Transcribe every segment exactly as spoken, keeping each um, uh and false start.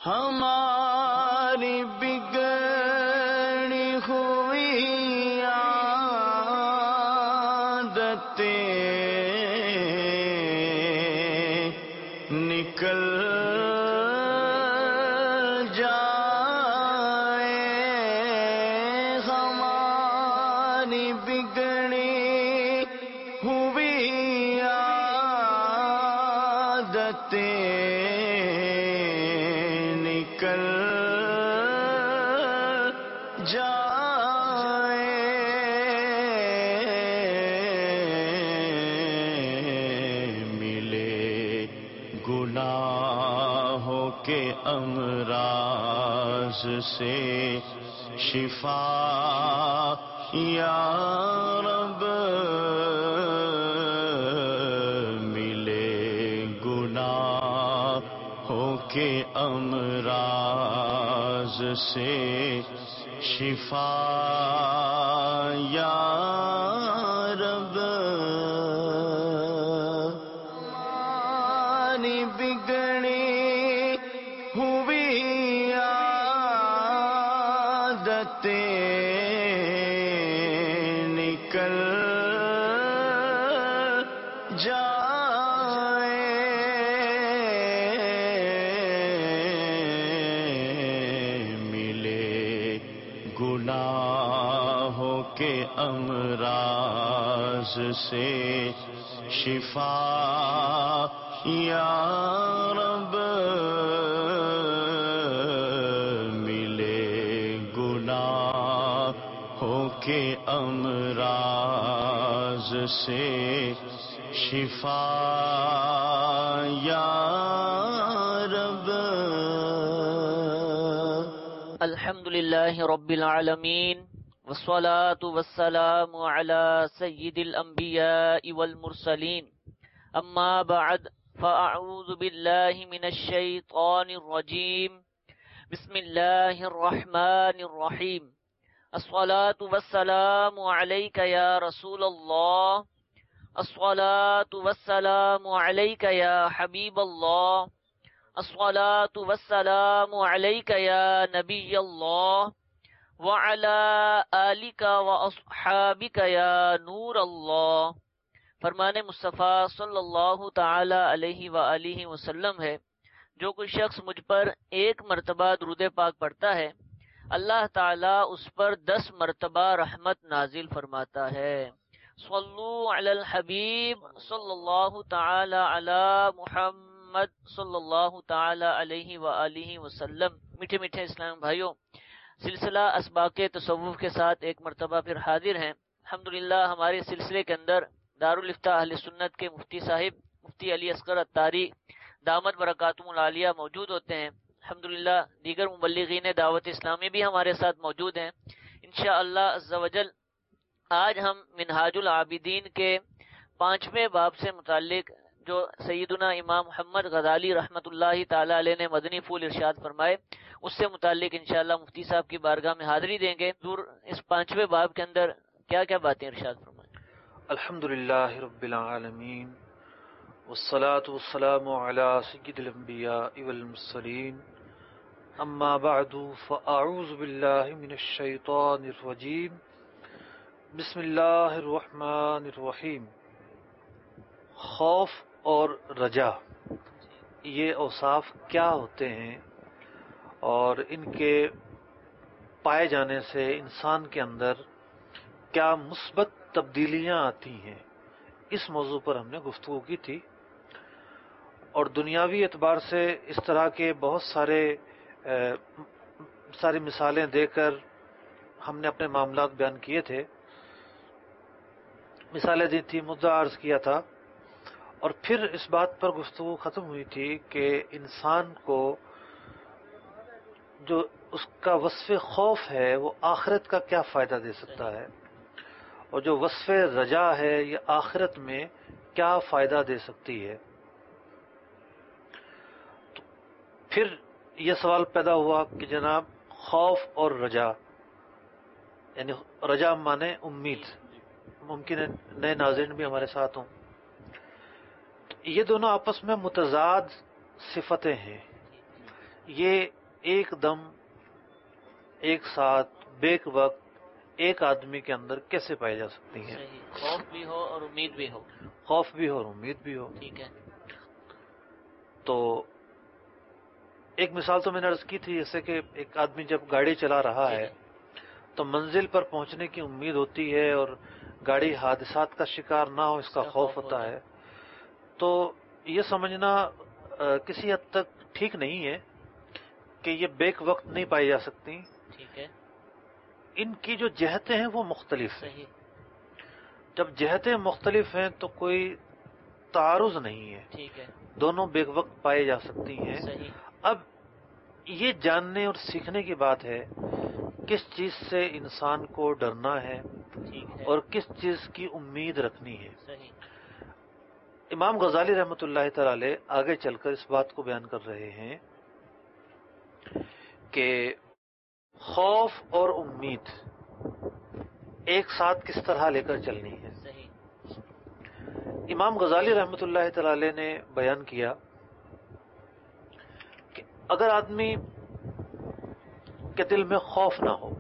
ہماری بگڑی ہوئی عادتیں نکل جائے، ہماری بگڑی ہوئی عادتیں نکل جائے، ملے گناہوں کے امراض سے شفا یا رب، ملے گناہوں کے امراض سے شفا یا رب، ہماری بگڑی ہوئی عادتیں نکل جائے، ملے گناہوں کے امراض سے شفا یا رب، ملے گناہوں کے امراض سے شفا یا رب۔ الحمد للہ رب العالمین، والصلاة والسلام على سید الانبیاء والمرسلین، اما بعد فاعوذ باللہ من الشیطان الرجیم، بسم اللہ الرحمن الرحیم، الصلاة والسلام علیک یا رسول اللہ، الصلاة والسلام علیک یا حبیب اللہ، الصلاة والسلام علیک یا نبی اللہ، وعلی آلک واصحابک یا نور اللہ۔ فرمان مصطفیٰ صلی اللہ تعالی علیہ وآلہ وسلم ہے، جو کوئی شخص مجھ پر ایک مرتبہ درود پاک پڑھتا ہے، اللہ تعالیٰ اس پر دس مرتبہ رحمت نازل فرماتا ہے۔ صلو علی الحبیب صلی اللہ تعالی علی محمد صلی اللہ تعالی علیہ وآلہ وسلم۔ میٹھے میٹھے اسلام بھائیوں، سلسلہ اسباق تصوف کے ساتھ ایک مرتبہ پھر حاضر ہیں۔ الحمدللہ ہمارے سلسلے کے اندر دارالفتاح اہل سنت کے مفتی صاحب مفتی علی اصغر اتاری دامت برکاتہم العالیہ موجود ہوتے ہیں۔ الحمدللہ دیگر مبلغین دعوت اسلامی بھی ہمارے ساتھ موجود ہیں۔ انشاءاللہ عز و جل آج ہم منہاج العابدین کے پانچویں باب سے متعلق جو سیدنا امام محمد غزالی رحمۃ اللہ تعالی علیہ نے مدنی پھول ارشاد فرمائے، اس سے متعلق انشاءاللہ مفتی صاحب کی بارگاہ میں حاضری دیں گے۔ دور اس پانچویں باب کے اندر کیا کیا باتیں ارشاد فرمائے؟ الحمدللہ رب العالمین، والصلاة والسلام علی سید الانبیاء والمرسلین، اما بعد فاعوذ باللہ من الشیطان الرجیم، بسم اللہ الرحمن الرحیم۔ خوف اور رجا، یہ اوصاف کیا ہوتے ہیں اور ان کے پائے جانے سے انسان کے اندر کیا مثبت تبدیلیاں آتی ہیں، اس موضوع پر ہم نے گفتگو کی تھی، اور دنیاوی اعتبار سے اس طرح کے بہت سارے ساری مثالیں دے کر ہم نے اپنے معاملات بیان کیے تھے، مثالیں دی تھی، مدعا عرض کیا تھا، اور پھر اس بات پر گفتگو ختم ہوئی تھی کہ انسان کو جو اس کا وصف خوف ہے وہ آخرت کا کیا فائدہ دے سکتا ہے، اور جو وصف رجا ہے یہ آخرت میں کیا فائدہ دے سکتی ہے۔ تو پھر یہ سوال پیدا ہوا کہ جناب خوف اور رجا، یعنی رجا مانے امید، ممکن ہے نئے ناظرین بھی ہمارے ساتھ ہوں، یہ دونوں آپس میں متضاد صفتیں ہیں، یہ ایک دم ایک ساتھ بیک وقت ایک آدمی کے اندر کیسے پائی جا سکتی ہیں؟ صحیح، خوف بھی ہو اور امید بھی ہو. خوف بھی ہو اور امید بھی ہو. ٹھیک ہے. تو ایک مثال تو میں نے عرض کی تھی، جیسے کہ ایک آدمی جب گاڑی چلا رہا ہے تو منزل پر پہنچنے کی امید ہوتی ہے اور گاڑی حادثات کا شکار نہ ہو اس کا خوف ہوتا ہے. تو یہ سمجھنا کسی حد تک ٹھیک نہیں ہے کہ یہ بیک وقت نہیں پائی جا سکتی. ٹھیک ہے. ان کی جو جہتیں ہیں وہ مختلف ہیں. صحیح. جب جہتیں مختلف ہیں تو کوئی تعارض نہیں ہے. ٹھیک ہے. دونوں بیک وقت پائی جا سکتی ہیں. صحیح. اب یہ جاننے اور سیکھنے کی بات ہے کس چیز سے انسان کو ڈرنا ہے اور کس چیز کی امید رکھنی ہے. صحیح. امام غزالی رحمۃ اللہ تعالی علیہ آگے چل کر اس بات کو بیان کر رہے ہیں کہ خوف اور امید ایک ساتھ کس طرح لے کر چلنی ہے. صحیح. امام غزالی رحمۃ اللہ تعالی علیہ نے بیان کیا کہ اگر آدمی کے دل میں خوف نہ ہو،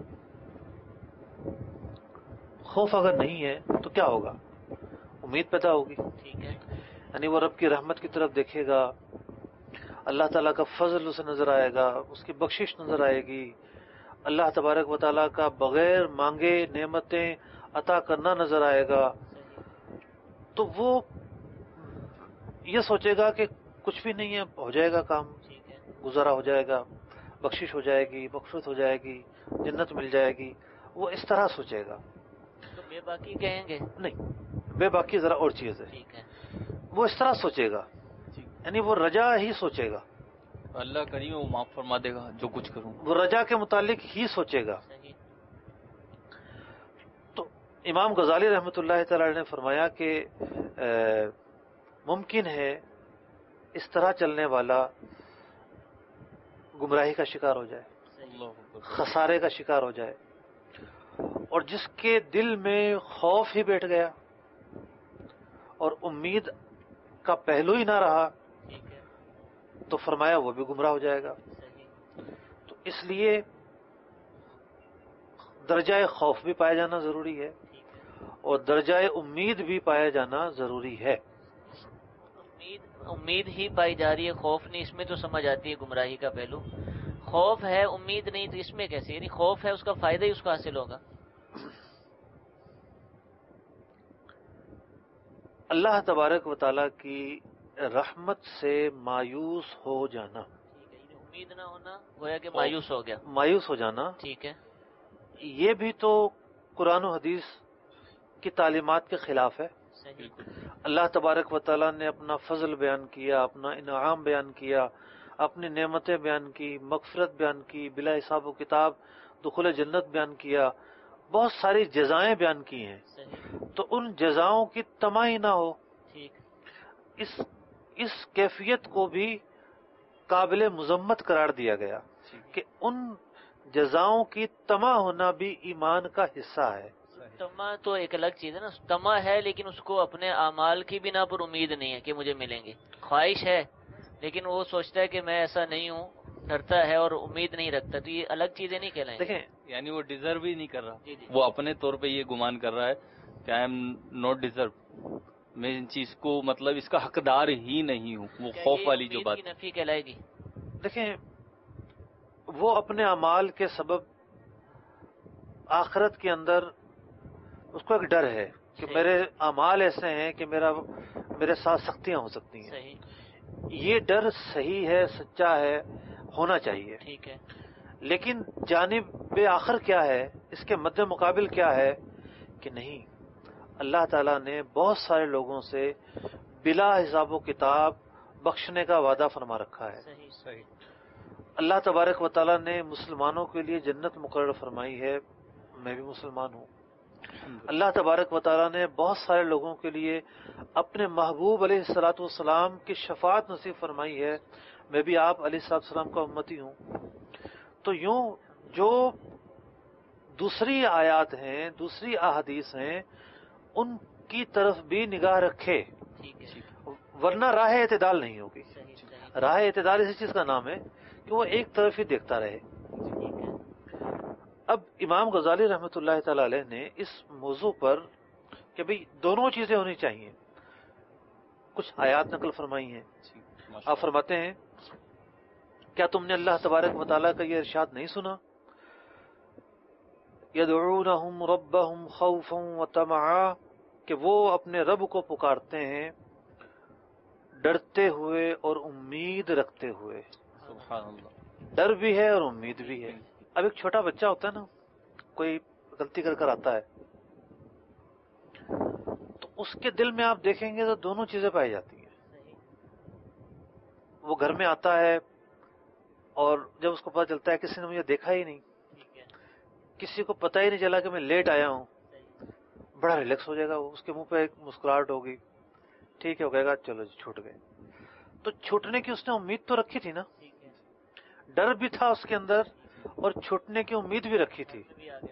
خوف اگر نہیں ہے تو کیا ہوگا؟ امید پیدا ہوگی. ٹھیک ہے. یعنی وہ رب کی رحمت کی طرف دیکھے گا، اللہ تعالیٰ کا فضل اسے نظر آئے گا، اس کی بخشش نظر آئے گی، اللہ تبارک و تعالیٰ کا بغیر مانگے نعمتیں عطا کرنا نظر آئے گا. تو وہ یہ سوچے گا کہ کچھ بھی نہیں ہے، ہو جائے گا کام، گزارا ہو جائے گا، بخشش ہو جائے گی، مغفرت ہو جائے گی، جنت مل جائے گی. وہ اس طرح سوچے گا. تو بے باکی کہیں گے؟ نہیں، بے باکی ذرا اور چیز ہے. ٹھیک ہے. وہ اس طرح سوچے گا، یعنی وہ رجا ہی سوچے گا. اللہ کریم وہ معاف فرما دے گا جو کچھ کروں. وہ رجا کے متعلق ہی سوچے گا. تو امام غزالی رحمۃ اللہ تعالی نے فرمایا کہ ممکن ہے اس طرح چلنے والا گمراہی کا شکار ہو جائے، خسارے کا شکار ہو جائے. اور جس کے دل میں خوف ہی بیٹھ گیا اور امید کا پہلو ہی نہ رہا تو فرمایا وہ بھی گمراہ ہو جائے گا. تو اس لیے درجہ خوف بھی پایا جانا ضروری ہے اور درجہ امید بھی پایا جانا ضروری ہے. امید امید ہی پائی جا رہی ہے، خوف نہیں. اس میں تو سمجھ آتی ہے گمراہی کا پہلو. خوف ہے امید نہیں تو اس میں کیسے؟ یعنی خوف ہے اس کا فائدہ ہی اس کو حاصل ہوگا. اللہ تبارک و تعالیٰ کی رحمت سے مایوس ہو جانا، امید نہ ہونا گویا کہ مایوس ہو گیا، مایوس ہو جانا. ٹھیک ہے. یہ بھی تو قرآن و حدیث کی تعلیمات کے خلاف ہے. اللہ تبارک و تعالیٰ نے اپنا فضل بیان کیا، اپنا انعام بیان کیا، اپنی نعمتیں بیان کی، مغفرت بیان کی، بلا حساب و کتاب دخول جنت بیان کیا، بہت ساری جزائیں بیان کی ہیں. تو ان جزاؤں کی تماہی نہ ہو، اس اس کیفیت کو بھی قابل مذمت قرار دیا گیا کہ ان جزاؤں کی طمع ہونا بھی ایمان کا حصہ ہے. طمع تو ایک الگ چیز ہے نا. طمع ہے لیکن اس کو اپنے اعمال کی بنا پر امید نہیں ہے کہ مجھے ملیں گے. خواہش ہے لیکن وہ سوچتا ہے کہ میں ایسا نہیں ہوں، ڈرتا ہے اور امید نہیں رکھتا. تو یہ الگ چیزیں نہیں کہلائیں. دیکھیں، یعنی وہ ڈیزرو ہی نہیں کر رہا. جی جی. وہ اپنے طور پہ یہ گمان کر رہا ہے کہ آئی ایم نوٹ ڈیزرو، میں ان چیز کو مطلب اس کا حقدار ہی نہیں ہوں. وہ خوف والی جو بات نفی کہلائے گی. دیکھیں، وہ اپنے اعمال کے سبب آخرت کے اندر اس کو ایک ڈر ہے کہ میرے اعمال ایسے ہیں کہ میرا میرے ساتھ سختیاں ہو سکتی ہیں. صحیح. یہ ڈر صحیح ہے، سچا ہے، ہونا چاہیے. ٹھیک ہے. لیکن جانب آخر کیا ہے، اس کے مد مقابل کیا ہے کہ نہیں، اللہ تعالیٰ نے بہت سارے لوگوں سے بلا حساب و کتاب بخشنے کا وعدہ فرما رکھا ہے. صحیح. صحیح. اللہ تبارک و تعالیٰ نے مسلمانوں کے لیے جنت مقرر فرمائی ہے. میں بھی مسلمان ہوں. اللہ تبارک و تعالیٰ نے بہت سارے لوگوں کے لیے اپنے محبوب علیہ الصلوۃ والسلام کی شفاعت نصیب فرمائی ہے. میں بھی آپ علیہ الصلوۃ والسلام کا امتی ہوں. تو یوں جو دوسری آیات ہیں، دوسری احادیث ہیں، ان کی طرف بھی نگاہ رکھے، ورنہ راہ اعتدال نہیں ہوگی. راہ اعتدال اسی چیز کا نام ہے کہ وہ ایک طرف ہی دیکھتا رہے. ٹھیک ہے. اب امام غزالی رحمۃ اللہ تعالی علیہ نے اس موضوع پر کہ بھئی دونوں چیزیں ہونی چاہیے کچھ آیات نقل فرمائی ہیں. آپ فرماتے ہیں کیا تم نے اللہ تبارک و تعالیٰ کا یہ ارشاد نہیں سنا؟ یدعونہم ربہم خوفا وطمعا، کہ وہ اپنے رب کو پکارتے ہیں ڈرتے ہوئے اور امید رکھتے ہوئے. سبحان اللہ. ڈر بھی ہے اور امید بھی ہے. اب ایک چھوٹا بچہ ہوتا ہے نا، کوئی غلطی کر کر آتا ہے تو اس کے دل میں آپ دیکھیں گے تو دونوں چیزیں پائی جاتی ہیں. وہ گھر میں آتا ہے اور جب اس کو پتہ چلتا ہے کسی نے مجھے دیکھا ہی نہیں، کسی کو پتہ ہی نہیں چلا کہ میں لیٹ آیا ہوں، بڑا ریلیکس ہو جائے گا. وہ اس کے منہ پہ ایک مسکراہٹ ہوگی، ٹھیک ہے، وہ کہے گا چلو جی چھوٹ گئے. تو چھوٹنے کی اس نے امید تو رکھی تھی نا، ڈر بھی تھا اس کے اندر اور چھوٹنے کی امید بھی رکھی تھی،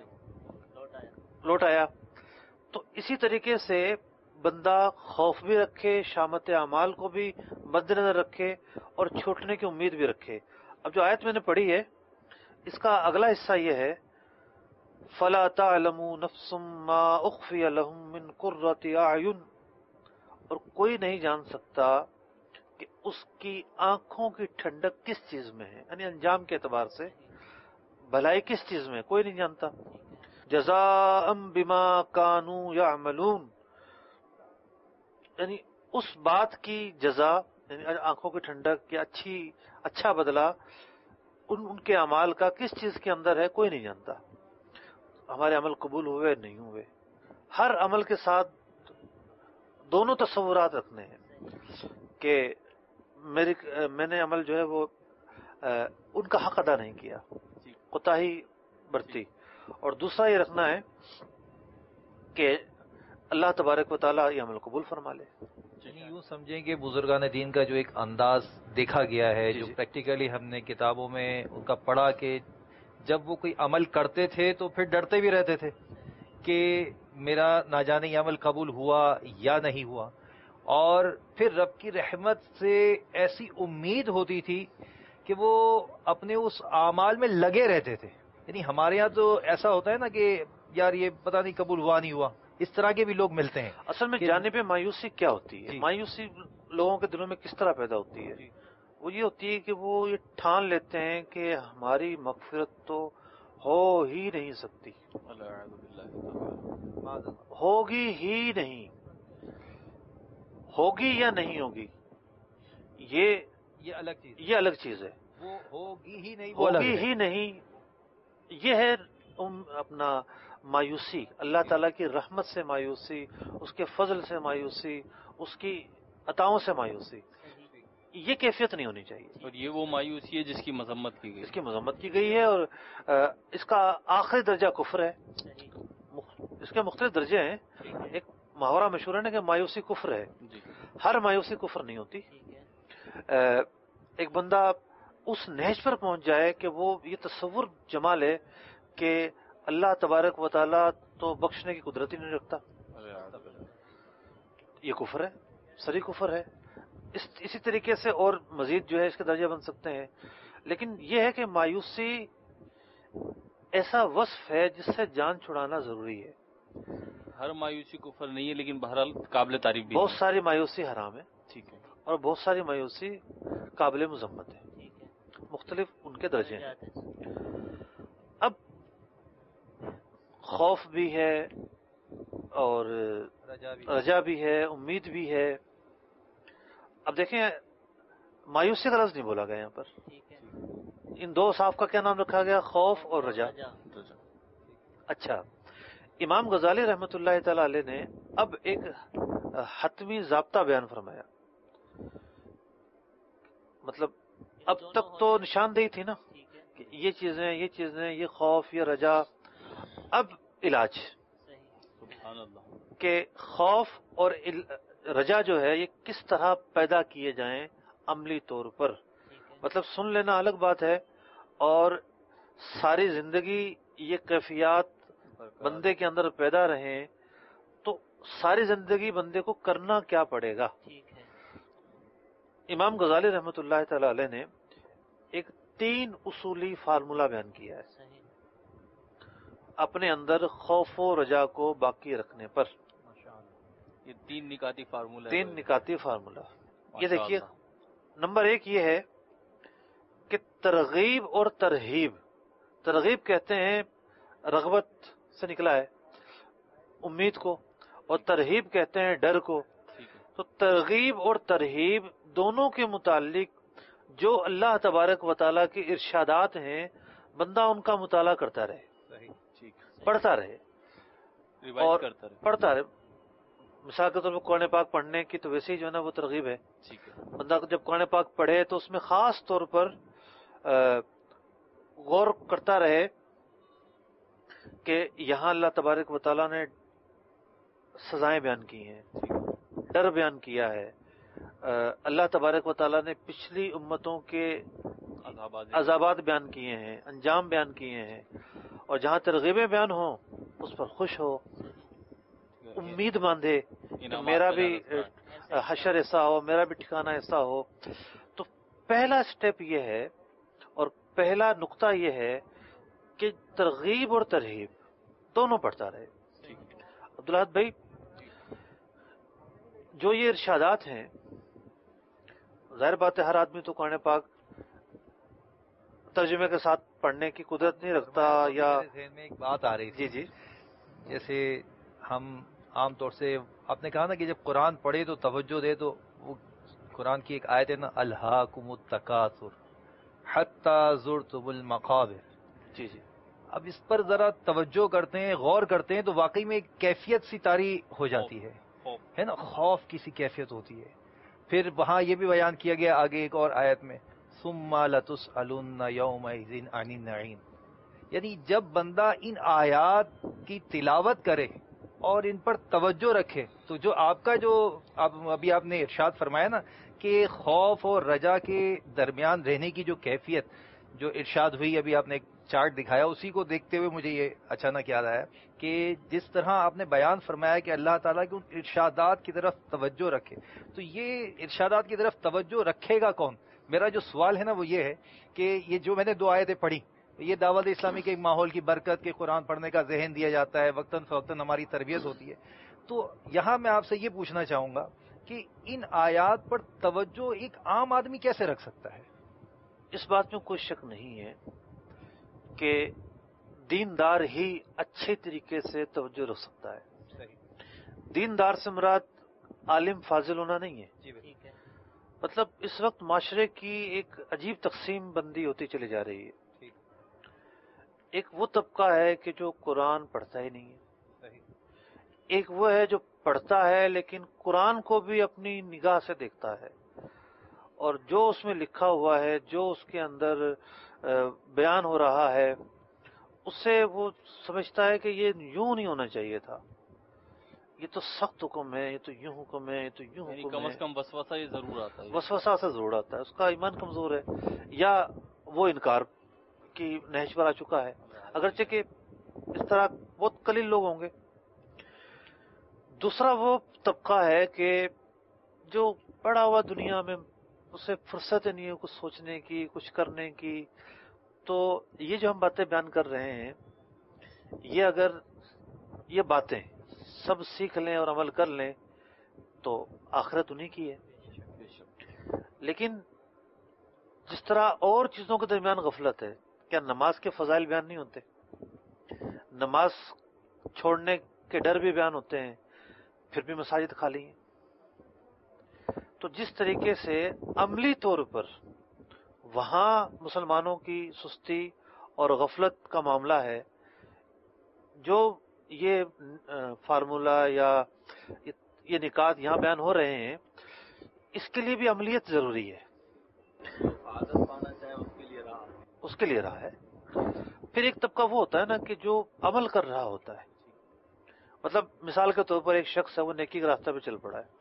لوٹ آیا. تو اسی طریقے سے بندہ خوف بھی رکھے، شامت اعمال کو بھی مد نظر رکھے اور چھوٹنے کی امید بھی رکھے. اب جو آیت میں نے پڑھی ہے اس کا اگلا حصہ یہ ہے فَلَا تَعْلَمُ نَفْسٌ مَّا أُخْفِيَ لَهُم مِّن قُرَّةِ أَعْيُنٍ، اور کوئی نہیں جان سکتا کہ اس کی آنکھوں کی ٹھنڈک کس چیز میں ہے، یعنی انجام کے اعتبار سے بھلائی کس چیز میں ہے کوئی نہیں جانتا. جزاء بما كانوا يعملون، یعنی اس بات کی جزا، یعنی آنکھوں کی ٹھنڈک کی اچھی اچھا بدلہ ان ان کے اعمال کا کس چیز کے اندر ہے کوئی نہیں جانتا. ہمارے عمل قبول ہوئے نہیں ہوئے، ہر عمل کے ساتھ دونوں تصورات رکھنے ہیں کہ میری میں نے عمل جو ہے وہ ان کا حق ادا نہیں کیا، کوتاہی برتی، اور دوسرا یہ رکھنا ہے کہ اللہ تبارک و تعالیٰ یہ عمل قبول فرما لے. یوں سمجھیں کہ بزرگان دین کا جو ایک انداز دیکھا گیا ہے، جو پریکٹیکلی ہم نے کتابوں میں ان کا پڑھا کہ جب وہ کوئی عمل کرتے تھے تو پھر ڈرتے بھی رہتے تھے کہ میرا نہ جانے یہ عمل قبول ہوا یا نہیں ہوا، اور پھر رب کی رحمت سے ایسی امید ہوتی تھی کہ وہ اپنے اس اعمال میں لگے رہتے تھے. یعنی ہمارے ہاں تو ایسا ہوتا ہے نا کہ یار یہ پتہ نہیں قبول ہوا نہیں ہوا، اس طرح کے بھی لوگ ملتے ہیں. اصل میں جانے پہ مایوسی کیا ہوتی ہے؟ مایوسی لوگوں کے دلوں میں کس طرح پیدا ہوتی ہے؟ وہ یہ ہوتی ہے کہ وہ یہ ٹھان لیتے ہیں کہ ہماری مغفرت تو ہو ہی نہیں سکتی، ہوگی ہی نہیں، ہوگی یا نہیں ہوگی، یہ یہ الگ چیز یہ الگ چیز ہے. وہ ہوگی ہی نہیں، ہوگی ہی نہیں، یہ ہے اپنا مایوسی، اللہ تعالیٰ کی رحمت سے مایوسی، اس کے فضل سے مایوسی، اس کی عطاؤں سے مایوسی. یہ کیفیت نہیں ہونی چاہیے. اور یہ وہ مایوسی ہے جس کی مذمت کی گئی، اس کی مذمت کی گئی ہے، اور اس کا آخری درجہ کفر ہے. اس کے مختلف درجے ہیں. ایک محاورہ مشہور ہے نا کہ مایوسی کفر ہے. ہر مایوسی کفر نہیں ہوتی. ایک بندہ اس نہج پر پہنچ جائے کہ وہ یہ تصور جما لے کہ اللہ تبارک و تعالیٰ تو بخشنے کی قدرت ہی نہیں رکھتا، یہ کفر ہے، سری کفر ہے. اس اسی طریقے سے اور مزید جو ہے اس کے درجے بن سکتے ہیں. لیکن یہ ہے کہ مایوسی ایسا وصف ہے جس سے جان چھڑانا ضروری ہے. ہر مایوسی کفر نہیں ہے، لیکن بہرحال قابل تعریف بھی. بہت ساری مایوسی حرام ہے، ٹھیک ہے، اور بہت ساری مایوسی قابل مذمت ہے. مختلف ان کے درجے ہیں. اب خوف بھی ہے اور رجا بھی ہے، امید بھی ہے. اب دیکھیں مایوسی کا لفظ نہیں بولا گیا یہاں پر. ان دو صاف کا کیا نام رکھا گیا؟ خوف اور رجا. اچھا، امام غزالی رحمۃ اللہ تعالی علیہ نے اب ایک حتمی ضابطہ بیان فرمایا. مطلب اب تک تو نشاندہی تھی نا کہ یہ چیزیں یہ چیزیں یہ خوف یہ رجا. اب علاج کہ خوف اور رجا جو ہے یہ کس طرح پیدا کیے جائیں عملی طور پر. مطلب سن لینا الگ بات ہے، اور ساری زندگی یہ کیفیات بندے کے اندر پیدا رہیں تو ساری زندگی بندے کو کرنا کیا پڑے گا. امام غزالی رحمۃ اللہ تعالی علیہ نے ایک تین اصولی فارمولہ بیان کیا ہے صحیح۔ اپنے اندر خوف و رجا کو باقی رکھنے پر۔ یہ تین نکاتی فارمولہ ہے۔ تین نکاتی فارمولہ یہ ماشاء دیکھیے، اللہ۔ نمبر ایک یہ ہے کہ ترغیب اور ترہیب، ترغیب کہتے ہیں رغبت سے نکلا ہے امید کو، اور ترہیب کہتے ہیں ڈر کو۔ ٹھیک ہے۔ تو ترغیب اور ترہیب دونوں کے متعلق جو اللہ تبارک و تعالیٰ کے ارشادات ہیں، بندہ ان کا مطالعہ کرتا رہے، صحیح، ٹھیک، پڑھتا رہے ریوائز اور کرتا رہے۔ پڑھتا رہے۔ مثال کے طور پر قرآن پاک پڑھنے کی تو ویسے ہی جو ہے نا وہ ترغیب ہے۔ ٹھیک ہے۔ بندہ جب قرآن پاک پڑھے تو اس میں خاص طور پر غور کرتا رہے کہ یہاں اللہ تبارک و تعالیٰ نے سزائیں بیان کی ہیں، ڈر بیان کیا ہے، اللہ تبارک و تعالیٰ نے پچھلی امتوں کے عذابات بیان کیے ہیں، انجام بیان کیے ہیں، اور جہاں ترغیبیں بیان ہوں اس پر خوش ہو، امید باندھے کہ میرا بھی حشر ایسا ہو، میرا بھی ٹھکانہ ایسا ہو۔ تو پہلا سٹیپ یہ ہے اور پہلا نقطہ یہ ہے کہ ترغیب اور ترہیب دونوں پڑھتا رہے۔ عبداللہ بھائی، جو یہ ارشادات ہیں، ظاہر بات ہے ہر آدمی تو قرآن پاک ترجمے کے ساتھ پڑھنے کی قدرت نہیں رکھتا، یا ذہن میں ایک بات آ رہی تھی، جی جی جیسے ہم عام طور سے آپ نے کہا نا کہ جب قرآن پڑھے تو توجہ دے، تو وہ قرآن کی ایک آیت ہے نا، الہاکم التکاثر حتی زرتم المقابر۔ جی جی اب اس پر ذرا توجہ کرتے ہیں، غور کرتے ہیں، تو واقعی میں ایک کیفیت سی طاری ہو جاتی ہے، ہے نا، خوف کی سی کیفیت ہوتی ہے۔ پھر وہاں یہ بھی بیان کیا گیا آگے ایک اور آیت میں، ثم لتسألن یومئذ عن النعیم، یعنی جب بندہ ان آیات کی تلاوت کرے اور ان پر توجہ رکھے تو جو آپ کا جو ابھی آپ نے ارشاد فرمایا نا کہ خوف اور رجا کے درمیان رہنے کی جو کیفیت جو ارشاد ہوئی، ابھی آپ نے ایک چارٹ دکھایا، اسی کو دیکھتے ہوئے مجھے یہ اچانک یاد آیا کہ جس طرح آپ نے بیان فرمایا کہ اللہ تعالیٰ کے ان ارشادات کی طرف توجہ رکھے، تو یہ ارشادات کی طرف توجہ رکھے گا کون؟ میرا جو سوال ہے نا وہ یہ ہے کہ یہ جو میں نے دو آیتیں پڑھی، یہ دعوت اسلامی کے ماحول کی برکت کے قرآن پڑھنے کا ذہن دیا جاتا ہے، وقتاً فوقتاً ہماری تربیت ہوتی ہے، تو یہاں میں آپ سے یہ پوچھنا چاہوں گا کہ ان آیات پر توجہ ایک عام آدمی کیسے رکھ سکتا ہے؟ اس بات میں کوئی شک نہیں ہے کہ دیندار ہی اچھے طریقے سے توجہ رکھ سکتا ہے۔ دیندار سے مراد عالم فاضل ہونا نہیں ہے، ٹھیک ہے۔ مطلب اس وقت معاشرے کی ایک عجیب تقسیم بندی ہوتی چلی جا رہی ہے۔ ایک وہ طبقہ ہے کہ جو قرآن پڑھتا ہی نہیں ہے، ایک وہ ہے جو پڑھتا ہے لیکن قرآن کو بھی اپنی نگاہ سے دیکھتا ہے، اور جو اس میں لکھا ہوا ہے، جو اس کے اندر بیان ہو رہا ہے، اس سے وہ سمجھتا ہے کہ یہ یوں نہیں ہونا چاہیے تھا، یہ تو سخت حکم ہے، یہ تو یوں حکم ہے، یہ تو یوں یعنی حکم کم ہے۔ از کم وسوسہ یہ ضرور آتا ہے، وسوسہ سے ضرور آتا ہے، اس کا ایمان کمزور ہے یا وہ انکار کی نہج پر آ چکا ہے، اگرچہ کہ اس طرح بہت قلیل لوگ ہوں گے۔ دوسرا وہ طبقہ ہے کہ جو پڑا ہوا دنیا میں اسے فرصت نہیں ہے کچھ سوچنے کی، کچھ کرنے کی، تو یہ جو ہم باتیں بیان کر رہے ہیں، یہ اگر یہ باتیں سب سیکھ لیں اور عمل کر لیں تو آخرت انہی کی ہے۔ لیکن جس طرح اور چیزوں کے درمیان غفلت ہے، کیا نماز کے فضائل بیان نہیں ہوتے؟ نماز چھوڑنے کے ڈر بھی بیان ہوتے ہیں، پھر بھی مساجد خالی ہیں۔ تو جس طریقے سے عملی طور پر وہاں مسلمانوں کی سستی اور غفلت کا معاملہ ہے، جو یہ فارمولہ یا یہ نکات یہاں بیان ہو رہے ہیں، اس کے لیے بھی عملیت ضروری ہے، عادت پانا چاہے اس کے لیے راہ اس کے لیے رہا ہے۔ پھر ایک طبقہ وہ ہوتا ہے نا کہ جو عمل کر رہا ہوتا ہے، مطلب مثال کے طور پر ایک شخص ہے، وہ نیکی کے راستہ پہ چل پڑا ہے،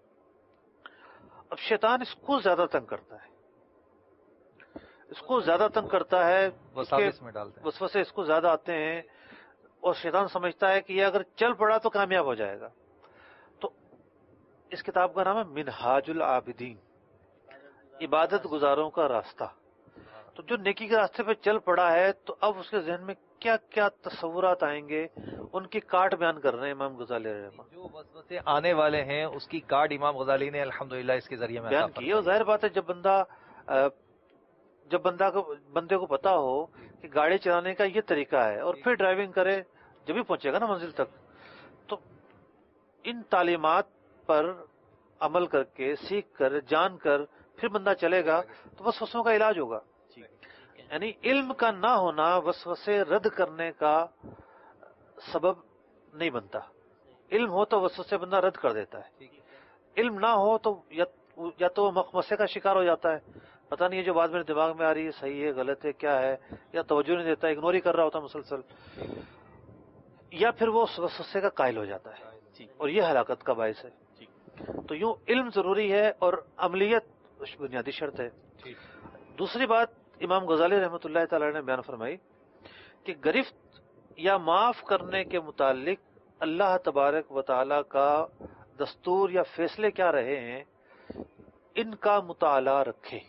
اب شیطان اس کو زیادہ تنگ کرتا ہے، اس کو زیادہ تنگ کرتا ہے، وساوس میں ڈالتے ہیں، وسوسے اس کو زیادہ آتے ہیں، اور شیطان سمجھتا ہے کہ یہ اگر چل پڑا تو کامیاب ہو جائے گا۔ تو اس کتاب کا نام ہے منہاج العابدین، عبادت گزاروں کا راستہ۔ تو جو نیکی کے راستے پہ چل پڑا ہے تو اب اس کے ذہن میں کیا کیا تصورات آئیں گے، ان کی کاٹ بیان کر رہے ہیں امام غزالی رحمہ اللہ۔ جو وسوسے آنے والے ہیں اس کی کارڈ امام غزالی نے الحمدللہ اس کے ذریعے میں بیان کی، اور ظاہر بات ہے جب بندہ جب بندہ کو بندے کو پتا ہو کہ گاڑی چلانے کا یہ طریقہ ہے اور پھر ڈرائیونگ کرے، جب بھی پہنچے گا نا منزل تک، تو ان تعلیمات پر عمل کر کے سیکھ کر جان کر پھر بندہ چلے گا تو وسوسوں کا علاج ہوگا۔ یعنی علم کا نہ ہونا وسوسے رد کرنے کا سبب نہیں بنتا، علم ہو تو وسوسے بندہ رد کر دیتا ہے، علم نہ ہو تو یا تو وہ مخمسے کا شکار ہو جاتا ہے، پتہ نہیں ہے جو بات میرے دماغ میں آ رہی ہے صحیح ہے غلط ہے کیا ہے، یا توجہ نہیں دیتا، اگنور ہی کر رہا ہوتا مسلسل، یا پھر وہ وسوسے کا قائل ہو جاتا ہے اور یہ ہلاکت کا باعث ہے۔ تو یوں علم ضروری ہے اور عملیت بنیادی شرط ہے۔ دوسری بات امام غزالی رحمۃ اللہ تعالی نے بیان فرمائی کہ گرفت یا معاف کرنے کے متعلق اللہ تبارک و تعالی کا دستور یا فیصلے کیا رہے ہیں ان کا مطالعہ رکھے۔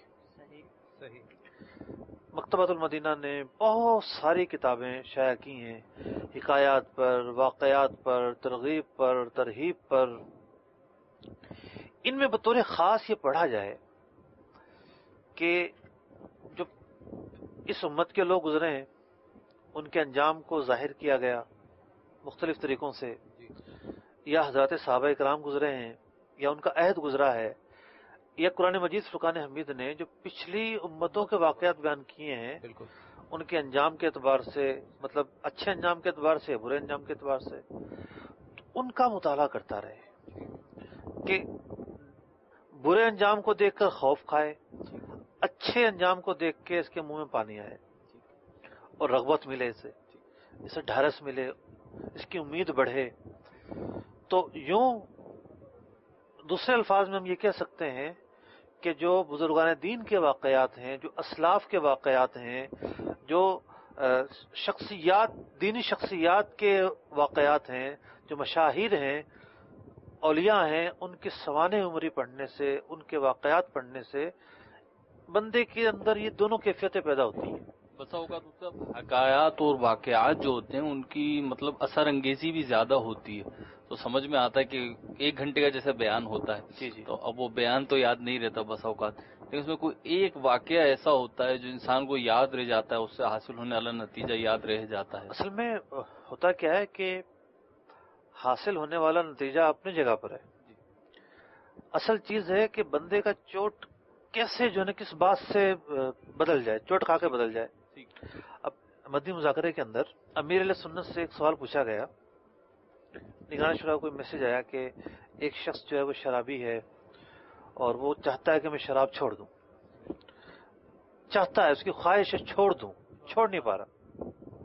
مکتبۃ المدینہ نے بہت ساری کتابیں شائع کی ہیں حکایات پر، واقعات پر، ترغیب پر، ترہیب پر۔ ان میں بطور خاص یہ پڑھا جائے کہ جو اس امت کے لوگ گزرے ہیں ان کے انجام کو ظاہر کیا گیا مختلف طریقوں سے، یا حضرات صحابہ اکرام گزرے ہیں، یا ان کا عہد گزرا ہے، یا قرآن مجید فرقان حمید نے جو پچھلی امتوں کے واقعات بیان کیے ہیں ان کے انجام کے اعتبار سے، مطلب اچھے انجام کے اعتبار سے، برے انجام کے اعتبار سے، تو ان کا مطالعہ کرتا رہے کہ برے انجام کو دیکھ کر خوف کھائے، اچھے انجام کو دیکھ کے اس کے منہ میں پانی آئے اور رغبت ملے، اسے اسے ڈھارس ملے، اس کی امید بڑھے۔ تو یوں دوسرے الفاظ میں ہم یہ کہہ سکتے ہیں کہ جو بزرگان دین کے واقعات ہیں، جو اسلاف کے واقعات ہیں، جو شخصیات دینی شخصیات کے واقعات ہیں، جو مشاہیر ہیں، اولیاء ہیں، ان کی سوانح عمری پڑھنے سے، ان کے واقعات پڑھنے سے بندے کے اندر یہ دونوں کیفیتیں پیدا ہوتی ہیں۔ بسا اوقات صاحب حکایات اور واقعات جو ہوتے ہیں ان کی مطلب اثر انگیزی بھی زیادہ ہوتی ہے، تو سمجھ میں آتا ہے کہ ایک گھنٹے کا جیسے بیان ہوتا ہے جی جی تو اب وہ بیان تو یاد نہیں رہتا بسا اوقات، لیکن اس میں کوئی ایک واقعہ ایسا ہوتا ہے جو انسان کو یاد رہ جاتا ہے، اس سے حاصل ہونے والا نتیجہ یاد رہ جاتا ہے۔ اصل میں ہوتا کیا ہے کہ حاصل ہونے والا نتیجہ اپنی جگہ پر ہے، اصل چیز ہے کہ بندے کا چوٹ کیسے جو ہے کس بات سے بدل جائے، چوٹ کھا کے بدل جائے۔ اب مدنی مذاکرے کے اندر امیر علیہ سنت سے ایک سوال پوچھا گیا، نگران شورا کو کوئی میسج آیا کہ ایک شخص جو ہے وہ شرابی ہے اور وہ چاہتا ہے کہ میں شراب چھوڑ دوں، چاہتا ہے، اس کی خواہش ہے چھوڑ دوں، چھوڑ نہیں پا رہا،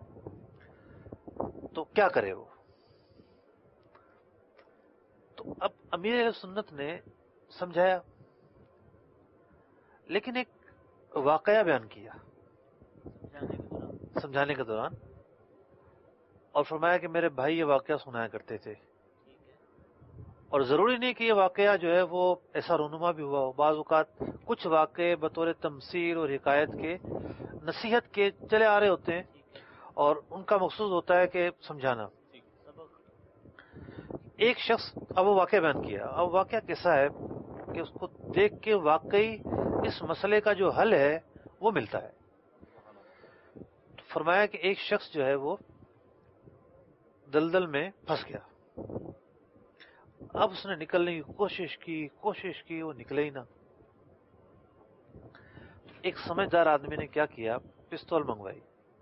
تو کیا کرے وہ؟ تو اب امیر علیہ سنت نے سمجھایا، لیکن ایک واقعہ بیان کیا سمجھانے کے دوران، اور فرمایا کہ میرے بھائی یہ واقعہ سنایا کرتے تھے، اور ضروری نہیں کہ یہ واقعہ جو ہے وہ ایسا رونما بھی ہوا ہو، بعض اوقات کچھ واقعے بطور تمثیل اور حکایت کے نصیحت کے چلے آ رہے ہوتے ہیں اور ان کا مقصود ہوتا ہے کہ سمجھانا۔ ایک شخص اب وہ واقعہ بیان کیا، اب واقعہ کیسا ہے کہ اس کو دیکھ کے واقعی اس مسئلے کا جو حل ہے وہ ملتا ہے۔ فرمایا کہ ایک شخص جو ہے وہ دلدل میں پھنس گیا، اب اس نے نکلنے کی کوشش کی کوشش کی وہ نکلے ہی نہ۔ ایک سمجھدار آدمی نے کیا کیا، پستول منگوائی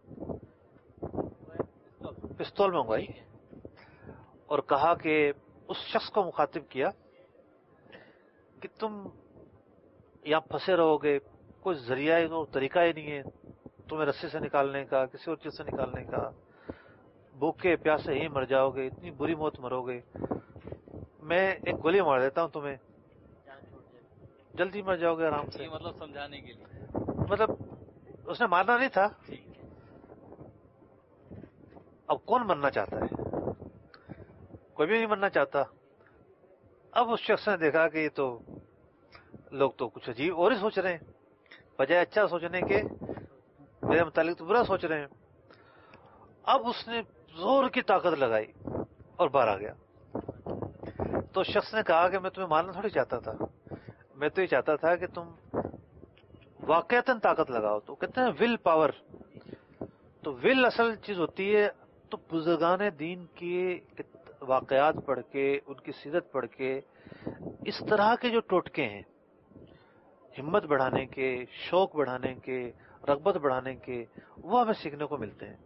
پستول منگوائی اور کہا کہ اس شخص کو مخاطب کیا کہ تم یہاں پھنسے رہو گے، کوئی ذریعہ اور طریقہ ہی نہیں ہے تمہیں رسی سے نکالنے کا، کسی اور چیز سے نکالنے کا، بھوکے پیاسے ہی مر جاؤ گے، اتنی بری موت مرو گے، میں ایک گولی مار دیتا ہوں تمہیں، جلدی مر جاؤ گے آرام سے۔ مطلب سمجھانے کے لیے، مطلب اس نے مارنا نہیں تھا، اب کون مرنا چاہتا ہے؟ کوئی بھی نہیں مرنا چاہتا۔ اب اس شخص نے دیکھا کہ یہ تو لوگ تو کچھ عجیب اور ہی سوچ رہے ہیں، بجائے اچھا سوچنے کے میرے متعلق تو برا سوچ رہے ہیں. اب اس نے زور کی طاقت لگائی اور باہر آ گیا. تو شخص نے کہا کہ میں تمہیں مارنا تھوڑی چاہتا تھا, میں تو یہ چاہتا تھا کہ تم واقعتاً طاقت لگاؤ. تو کہتے ہیں ول پاور, تو ول اصل چیز ہوتی ہے. تو بزرگان دین کی واقعات پڑھ کے, ان کی سیرت پڑھ کے, اس طرح کے جو ٹوٹکے ہیں ہمت بڑھانے کے, شوق بڑھانے کے, رغبت بڑھانے کے, وہ ہمیں سیکھنے کو ملتے ہیں.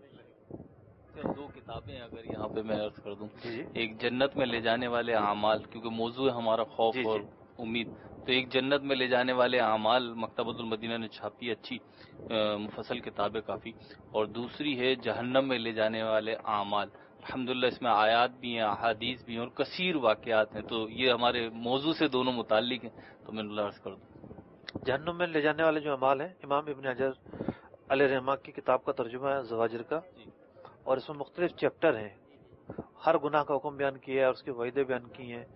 دو کتابیں اگر یہاں پہ میں عرض کر دوں, جی ایک جنت میں لے جانے والے اعمال, کیونکہ موضوع ہے ہمارا خوف جی اور جی. امید, تو ایک جنت میں لے جانے والے اعمال مکتبۃ المدینہ نے چھاپی, اچھی مفصل کتاب ہے کافی. اور دوسری ہے جہنم میں لے جانے والے اعمال. الحمدللہ اس میں آیات بھی ہیں, احادیث بھی ہیں اور کثیر واقعات ہیں. تو یہ ہمارے موضوع سے دونوں متعلق ہیں, تو میں اللہ عرض کر دوں. جہنم میں لے جانے والے جو اعمال ہیں, امام ابن حجر علیہ رحمہ کی کتاب کا ترجمہ ہے زواجر کا, اور اس میں مختلف چیپٹر ہیں, ہر گناہ کا حکم بیان کیا ہے اور اس کی وعیدیں بیان کی ہیں.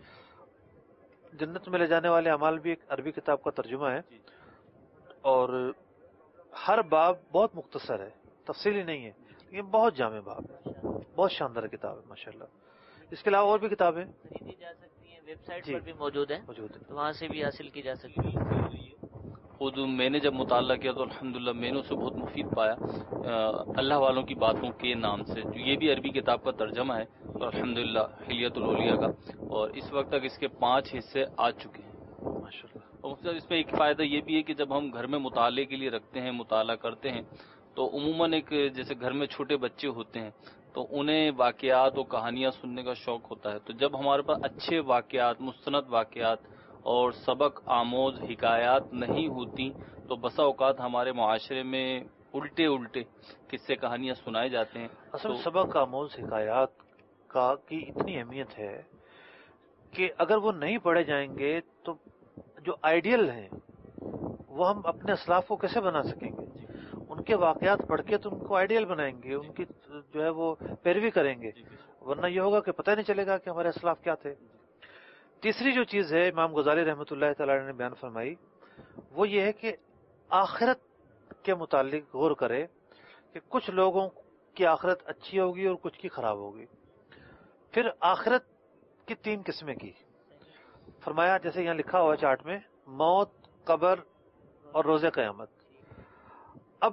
جنت میں لے جانے والے اعمال بھی ایک عربی کتاب کا ترجمہ ہے, اور ہر باب بہت مختصر ہے, تفصیلی نہیں ہے, یہ بہت جامع باب ہے, بہت شاندار کتاب ہے ماشاءاللہ. اس کے علاوہ اور بھی کتابیں خریدی جا سکتی ہیں, ویب سائٹ جی پر بھی موجود ہیں, موجود ہیں. تو وہاں سے بھی حاصل کی جا سکتی ہے. خود میں نے جب مطالعہ کیا تو الحمدللہ میں نے اسے بہت مفید پایا, اللہ والوں کی باتوں کے نام سے. یہ بھی عربی کتاب کا ترجمہ ہے, اور الحمدللہ حلیت الاولیاء کا, اور اس وقت تک اس کے پانچ حصے آ چکے ہیں ماشاءاللہ. اور مفتی صاحب اس میں ایک فائدہ یہ بھی ہے کہ جب ہم گھر میں مطالعے کے لیے رکھتے ہیں, مطالعہ کرتے ہیں, تو عموماً ایک جیسے گھر میں چھوٹے بچے ہوتے ہیں تو انہیں واقعات اور کہانیاں سننے کا شوق ہوتا ہے. تو جب ہمارے پاس اچھے واقعات, مستند واقعات اور سبق آموز حکایات نہیں ہوتی تو بسا اوقات ہمارے معاشرے میں الٹے الٹے قصے کہانیاں سنائے جاتے ہیں. اصل سبق آموز حکایات کا کی اتنی اہمیت ہے کہ اگر وہ نہیں پڑھے جائیں گے تو جو آئیڈیل ہیں وہ ہم اپنے اسلاف کو کیسے بنا سکیں گے؟ ان کے واقعات پڑھ کے تو ان کو آئیڈیل بنائیں گے, ان کی جو ہے وہ پیروی کریں گے, ورنہ یہ ہوگا کہ پتہ نہیں چلے گا کہ ہمارے اسلاف کیا تھے. تیسری جو چیز ہے امام غزالی رحمۃ اللہ تعالی نے بیان فرمائی, وہ یہ ہے کہ آخرت کے متعلق غور کرے کہ کچھ لوگوں کی آخرت اچھی ہوگی اور کچھ کی خراب ہوگی. پھر آخرت کی تین قسمیں کی فرمایا, جیسے یہاں لکھا ہوا چارٹ میں, موت, قبر اور روز قیامت. اب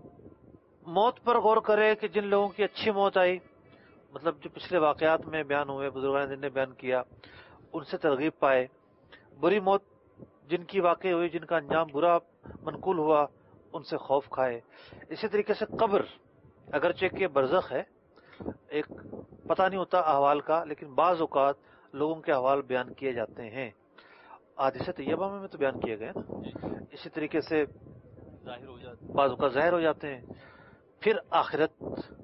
موت پر غور کرے کہ جن لوگوں کی اچھی موت آئی, مطلب جو پچھلے واقعات میں بیان ہوئے, بزرگان دین نے بیان کیا, ان سے ترغیب پائے. بری موت جن کی واقع ہوئی, جن کا انجام برا منقول ہوا, ان سے خوف کھائے. اسی طریقے سے قبر, اگرچہ کہ برزخ ہے, ایک پتہ نہیں ہوتا احوال کا, لیکن بعض اوقات لوگوں کے احوال بیان کیے جاتے ہیں. حدیث طیبہ میں تو بیان کیے گئے نا, اسی طریقے سے ظاہر ہو جاتا بعض اوقات ظاہر ہو جاتے ہیں. پھر آخرت,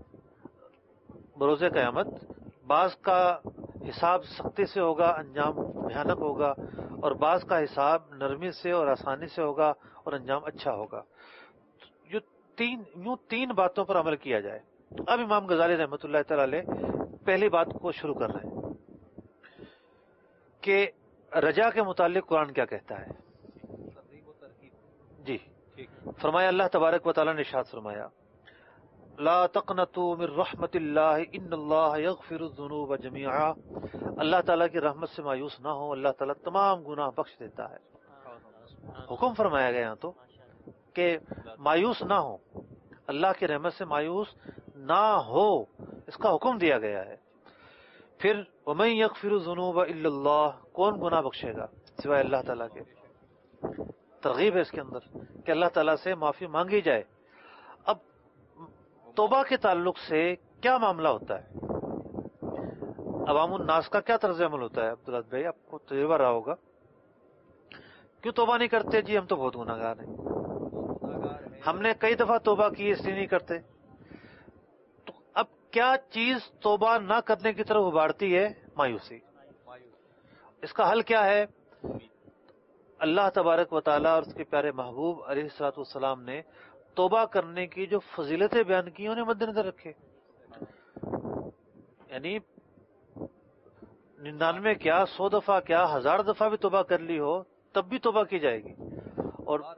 بروز قیامت, بعض کا حساب سختی سے ہوگا, انجام بھیانک ہوگا, اور بعض کا حساب نرمی سے اور آسانی سے ہوگا اور انجام اچھا ہوگا. جو تین یوں تین باتوں پر عمل کیا جائے. اب امام غزالی رحمۃ اللہ تعالی علیہ پہلی بات کو شروع کر رہے ہیں کہ رجا کے متعلق قرآن کیا کہتا ہے. جی فرمایا, اللہ تبارک و تعالی نے ارشاد فرمایا, لا تقنطوا من رحمت اللہ ان اللہ یغفر الذنوب جميعا. اللہ تعالیٰ کی رحمت سے مایوس نہ ہو, اللہ تعالیٰ تمام گناہ بخش دیتا ہے. حکم فرمایا گیا یہاں تو کہ مایوس نہ ہو, اللہ کی رحمت سے مایوس نہ ہو, اس کا حکم دیا گیا ہے. پھر وَمَن يَغْفِرُ الذُّنُوبَ إِلَّا اللَّهُ, کون گناہ بخشے گا سوائے اللہ تعالیٰ کے. ترغیب ہے اس کے اندر کہ اللہ تعالیٰ سے معافی مانگی جائے. اب توبہ کے تعلق سے کیا معاملہ ہوتا ہے, عوام الناس کا کیا طرز عمل ہوتا ہے؟ عبداللہ بھائی آپ کو تجربہ رہا ہوگا, کیوں توبہ نہیں کرتے؟ جی ہم تو بہت گناہ گار ہیں, ہم نے کئی دفعہ توبہ کی اس لیے نہیں کرتے. تو اب کیا چیز توبہ نہ کرنے کی طرف ابھارتی ہے؟ مایوسی. اس کا حل کیا ہے؟ اللہ تبارک و تعالیٰ اور اس کے پیارے محبوب علیہ الصلوۃ والسلام نے توبہ کرنے کی جو فضیلتیں بیان کی انہیں مد نظر رکھے. یعنی ننانوے کیا, سو دفعہ کیا, ہزار دفعہ بھی توبہ کر لی ہو تب بھی توبہ کی جائے گی, اور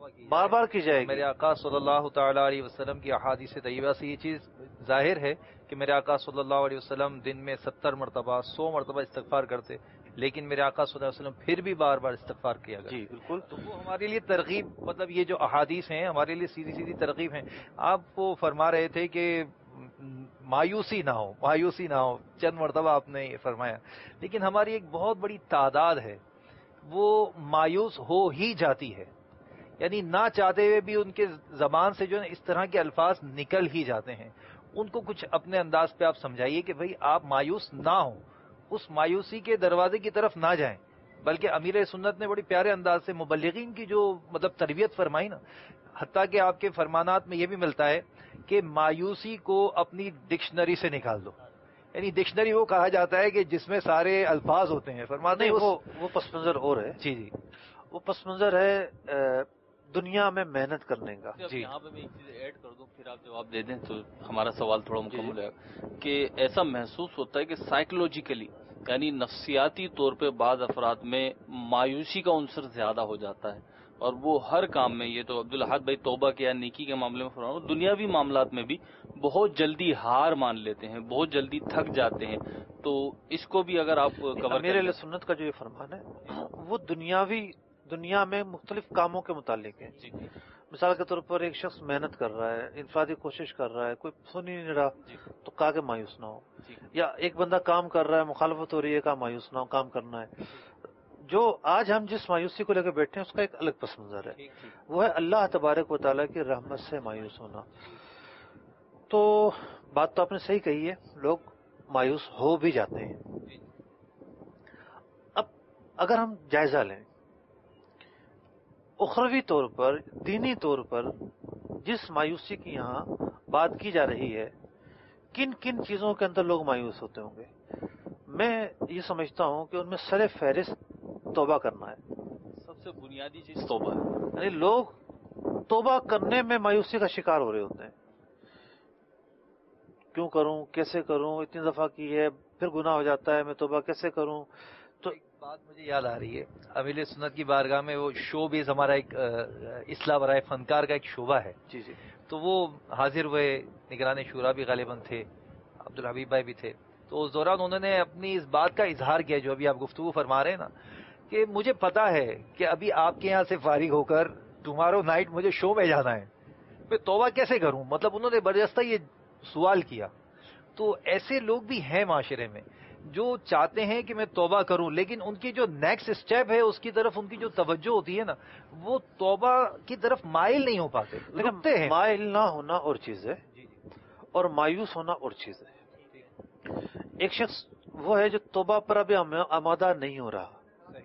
بار بار کی جائے گی. میرے آقا صلی اللہ تعالی علیہ وسلم کی احادیث طیبہ سے یہ چیز ظاہر ہے کہ میرے آقا صلی اللہ علیہ وسلم دن میں ستر مرتبہ سو مرتبہ استغفار کرتے، لیکن میرے آقا صلی اللہ علیہ وسلم پھر بھی بار بار استغفار کیا گیا. جی بالکل. تو وہ ہمارے لیے ترغیب، مطلب یہ جو احادیث ہیں ہمارے لیے سیدھی سیدھی ترغیب ہیں. آپ وہ فرما رہے تھے کہ مایوسی نہ ہو، مایوسی نہ ہو، چند مرتبہ آپ نے یہ فرمایا، لیکن ہماری ایک بہت بڑی تعداد ہے وہ مایوس ہو ہی جاتی ہے. یعنی نہ چاہتے ہوئے بھی ان کے زبان سے جو ہے اس طرح کے الفاظ نکل ہی جاتے ہیں. ان کو کچھ اپنے انداز پہ آپ سمجھائیے کہ بھئی آپ مایوس نہ ہوں، اس مایوسی کے دروازے کی طرف نہ جائیں. بلکہ امیر سنت نے بڑی پیارے انداز سے مبلغین کی جو مطلب تربیت فرمائی نا، حتیٰ کہ آپ کے فرمانات میں یہ بھی ملتا ہے کہ مایوسی کو اپنی ڈکشنری سے نکال دو. یعنی ڈکشنری وہ کہا جاتا ہے کہ جس میں سارے الفاظ ہوتے ہیں. فرماتے ہیں وہ وہ پس منظر اور ہے. جی جی وہ پس منظر ہے دنیا میں محنت کرنے کا. جی یہاں پہ میں ایک چیز ایڈ کر دوں پھر آپ جواب دے دیں تو ہمارا سوال تھوڑا مکمل ہے. کہ ایسا محسوس ہوتا ہے کہ سائیکولوجیکلی یعنی نفسیاتی طور پہ بعض افراد میں مایوسی کا عنصر زیادہ ہو جاتا ہے، اور وہ ہر کام میں، یہ تو عبدالاحد بھائی توبہ کے یا نیکی کے معاملے میں فرماؤ، دنیاوی معاملات میں بھی بہت جلدی ہار مان لیتے ہیں، بہت جلدی تھک جاتے ہیں. تو اس کو بھی اگر آپ کور میرے لیے سنت کا جو یہ فرمان ہے وہ دنیاوی دنیا میں مختلف کاموں کے متعلق ہے. مثال کے طور پر ایک شخص محنت کر رہا ہے، انفرادی کوشش کر رہا ہے، کوئی سن ہی نہیں رہا تو کہا کہ مایوس نہ ہو. یا ایک بندہ کام کر رہا ہے، مخالفت ہو رہی ہے، کہا مایوس نہ ہو، کام کرنا ہے. جو آج ہم جس مایوسی کو لے کے بیٹھے ہیں اس کا ایک الگ پس منظر ہے، وہ ہے اللہ تبارک و تعالیٰ کی رحمت سے مایوس ہونا. تو بات تو آپ نے صحیح کہی ہے، لوگ مایوس ہو بھی جاتے ہیں. اب اگر ہم جائزہ لیں اخروی طور پر، دینی طور پر جس مایوسی کی یہاں بات کی جا رہی ہے، کن کن چیزوں کے اندر لوگ مایوس ہوتے ہوں گے؟ میں یہ سمجھتا ہوں کہ ان میں سر فہرست توبہ کرنا ہے. سب سے بنیادی چیز توبہ ہے. یعنی لوگ توبہ کرنے میں مایوسی کا شکار ہو رہے ہوتے ہیں. کیوں کروں، کیسے کروں، اتنی دفعہ کی ہے پھر گناہ ہو جاتا ہے، میں توبہ کیسے کروں؟ تو ایک بات مجھے یاد آ رہی ہے، امیر سنت کی بارگاہ میں وہ شو بیز ہمارا ایک اصلاح برائے فنکار کا ایک شعبہ ہے. جی جی تو وہ حاضر ہوئے، نگران شورا بھی غالباً تھے، عبدالحبیب بھائی بھی تھے. تو اس دوران انہوں نے اپنی اس بات کا اظہار کیا جو ابھی آپ گفتگو فرما رہے ہیں نا، کہ مجھے پتا ہے کہ ابھی آپ کے یہاں سے فارغ ہو کر ٹمارو نائٹ مجھے شو میں جانا ہے، میں توبہ کیسے کروں؟ مطلب انہوں نے برجستہ یہ سوال کیا. تو ایسے لوگ بھی ہیں معاشرے میں جو چاہتے ہیں کہ میں توبہ کروں، لیکن ان کی جو نیکسٹ اسٹیپ ہے اس کی طرف ان کی جو توجہ ہوتی ہے نا، وہ توبہ کی طرف مائل نہیں ہو پاتے، رکتے ہیں. مائل نہ ہونا اور چیز ہے اور مایوس ہونا اور چیز ہے. ایک شخص وہ ہے جو توبہ پر ابھی آمادہ نہیں ہو رہا،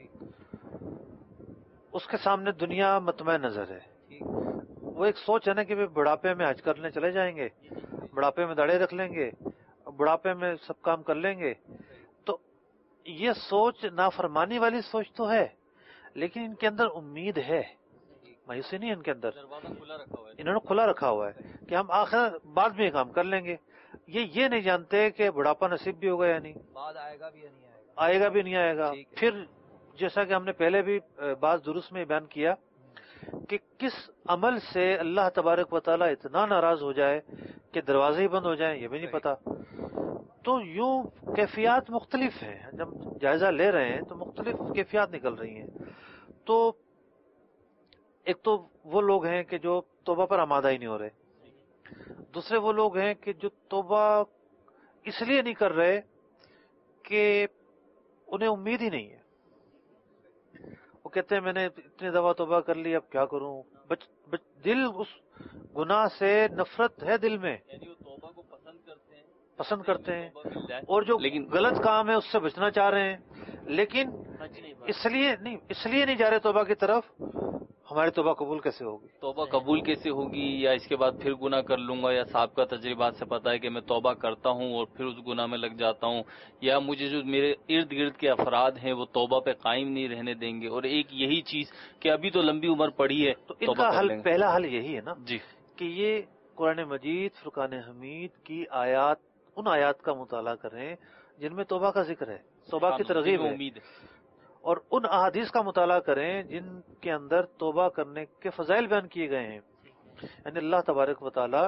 اس کے سامنے دنیا مطمئن نظر ہے. وہ ایک سوچ ہے نا کہ بڑھاپے میں حج کرنے چلے جائیں گے، بڑھاپے میں داڑھی رکھ لیں گے، بڑھاپے میں سب کام کر لیں گے. تو یہ سوچ نافرمانی والی سوچ تو ہے، لیکن ان کے اندر امید ہے، مایوسی نہیں ہے ان کے اندر. انہوں نے کھلا رکھا ہوا ہے کہ ہم آخر بعد میں یہ کام کر لیں گے. یہ یہ نہیں جانتے کہ بڑھاپا نصیب بھی ہوگا یا نہیں، بعد آئے گا بھی یا نہیں آئے گا، آئے گا بھی نہیں آئے گا. پھر جیسا کہ ہم نے پہلے بھی بعض دروس میں بیان کیا کہ کس عمل سے اللہ تبارک و تعالیٰ اتنا ناراض ہو جائے کہ دروازے ہی بند ہو جائیں یہ بھی نہیں پتا. تو یوں کیفیات مختلف ہیں، جب جائزہ لے رہے ہیں تو مختلف کیفیات نکل رہی ہیں. تو ایک تو وہ لوگ ہیں کہ جو توبہ پر آمادہ ہی نہیں ہو رہے، دوسرے وہ لوگ ہیں کہ جو توبہ اس لیے نہیں کر رہے کہ انہیں امید ہی نہیں ہے. وہ کہتے ہیں میں نے اتنی دفعہ توبہ کر لی اب کیا کروں. بچ, بچ دل اس گناہ سے نفرت ہے دل میں، یعنی وہ توبہ کو پسند کرتے ہیں پسند کرتے ہیں اور جو غلط کام ہے اس سے بچنا چاہ رہے ہیں، لیکن اس لیے نہیں اس لیے نہیں جا رہے توبہ کی طرف. ہماری توبہ قبول کیسے ہوگی؟ توبہ قبول کیسے ہوگی؟ یا اس کے بعد پھر گناہ کر لوں گا، یا صاحب کا تجربات سے پتا ہے کہ میں توبہ کرتا ہوں اور پھر اس گناہ میں لگ جاتا ہوں، یا مجھے جو میرے ارد گرد کے افراد ہیں وہ توبہ پہ قائم نہیں رہنے دیں گے. اور ایک یہی چیز کہ ابھی تو لمبی عمر پڑی ہے تو ان کا حل، پہلا حل یہی ہے نا جی کہ یہ قرآن مجید فرقان حمید کی آیات، ان آیات کا مطالعہ کریں جن میں توبہ کا ذکر ہے، توبہ کی ترغیب ہے. اور ان احادیث کا مطالعہ کریں جن کے اندر توبہ کرنے کے فضائل بیان کیے گئے ہیں. یعنی اللہ تبارک و تعالی،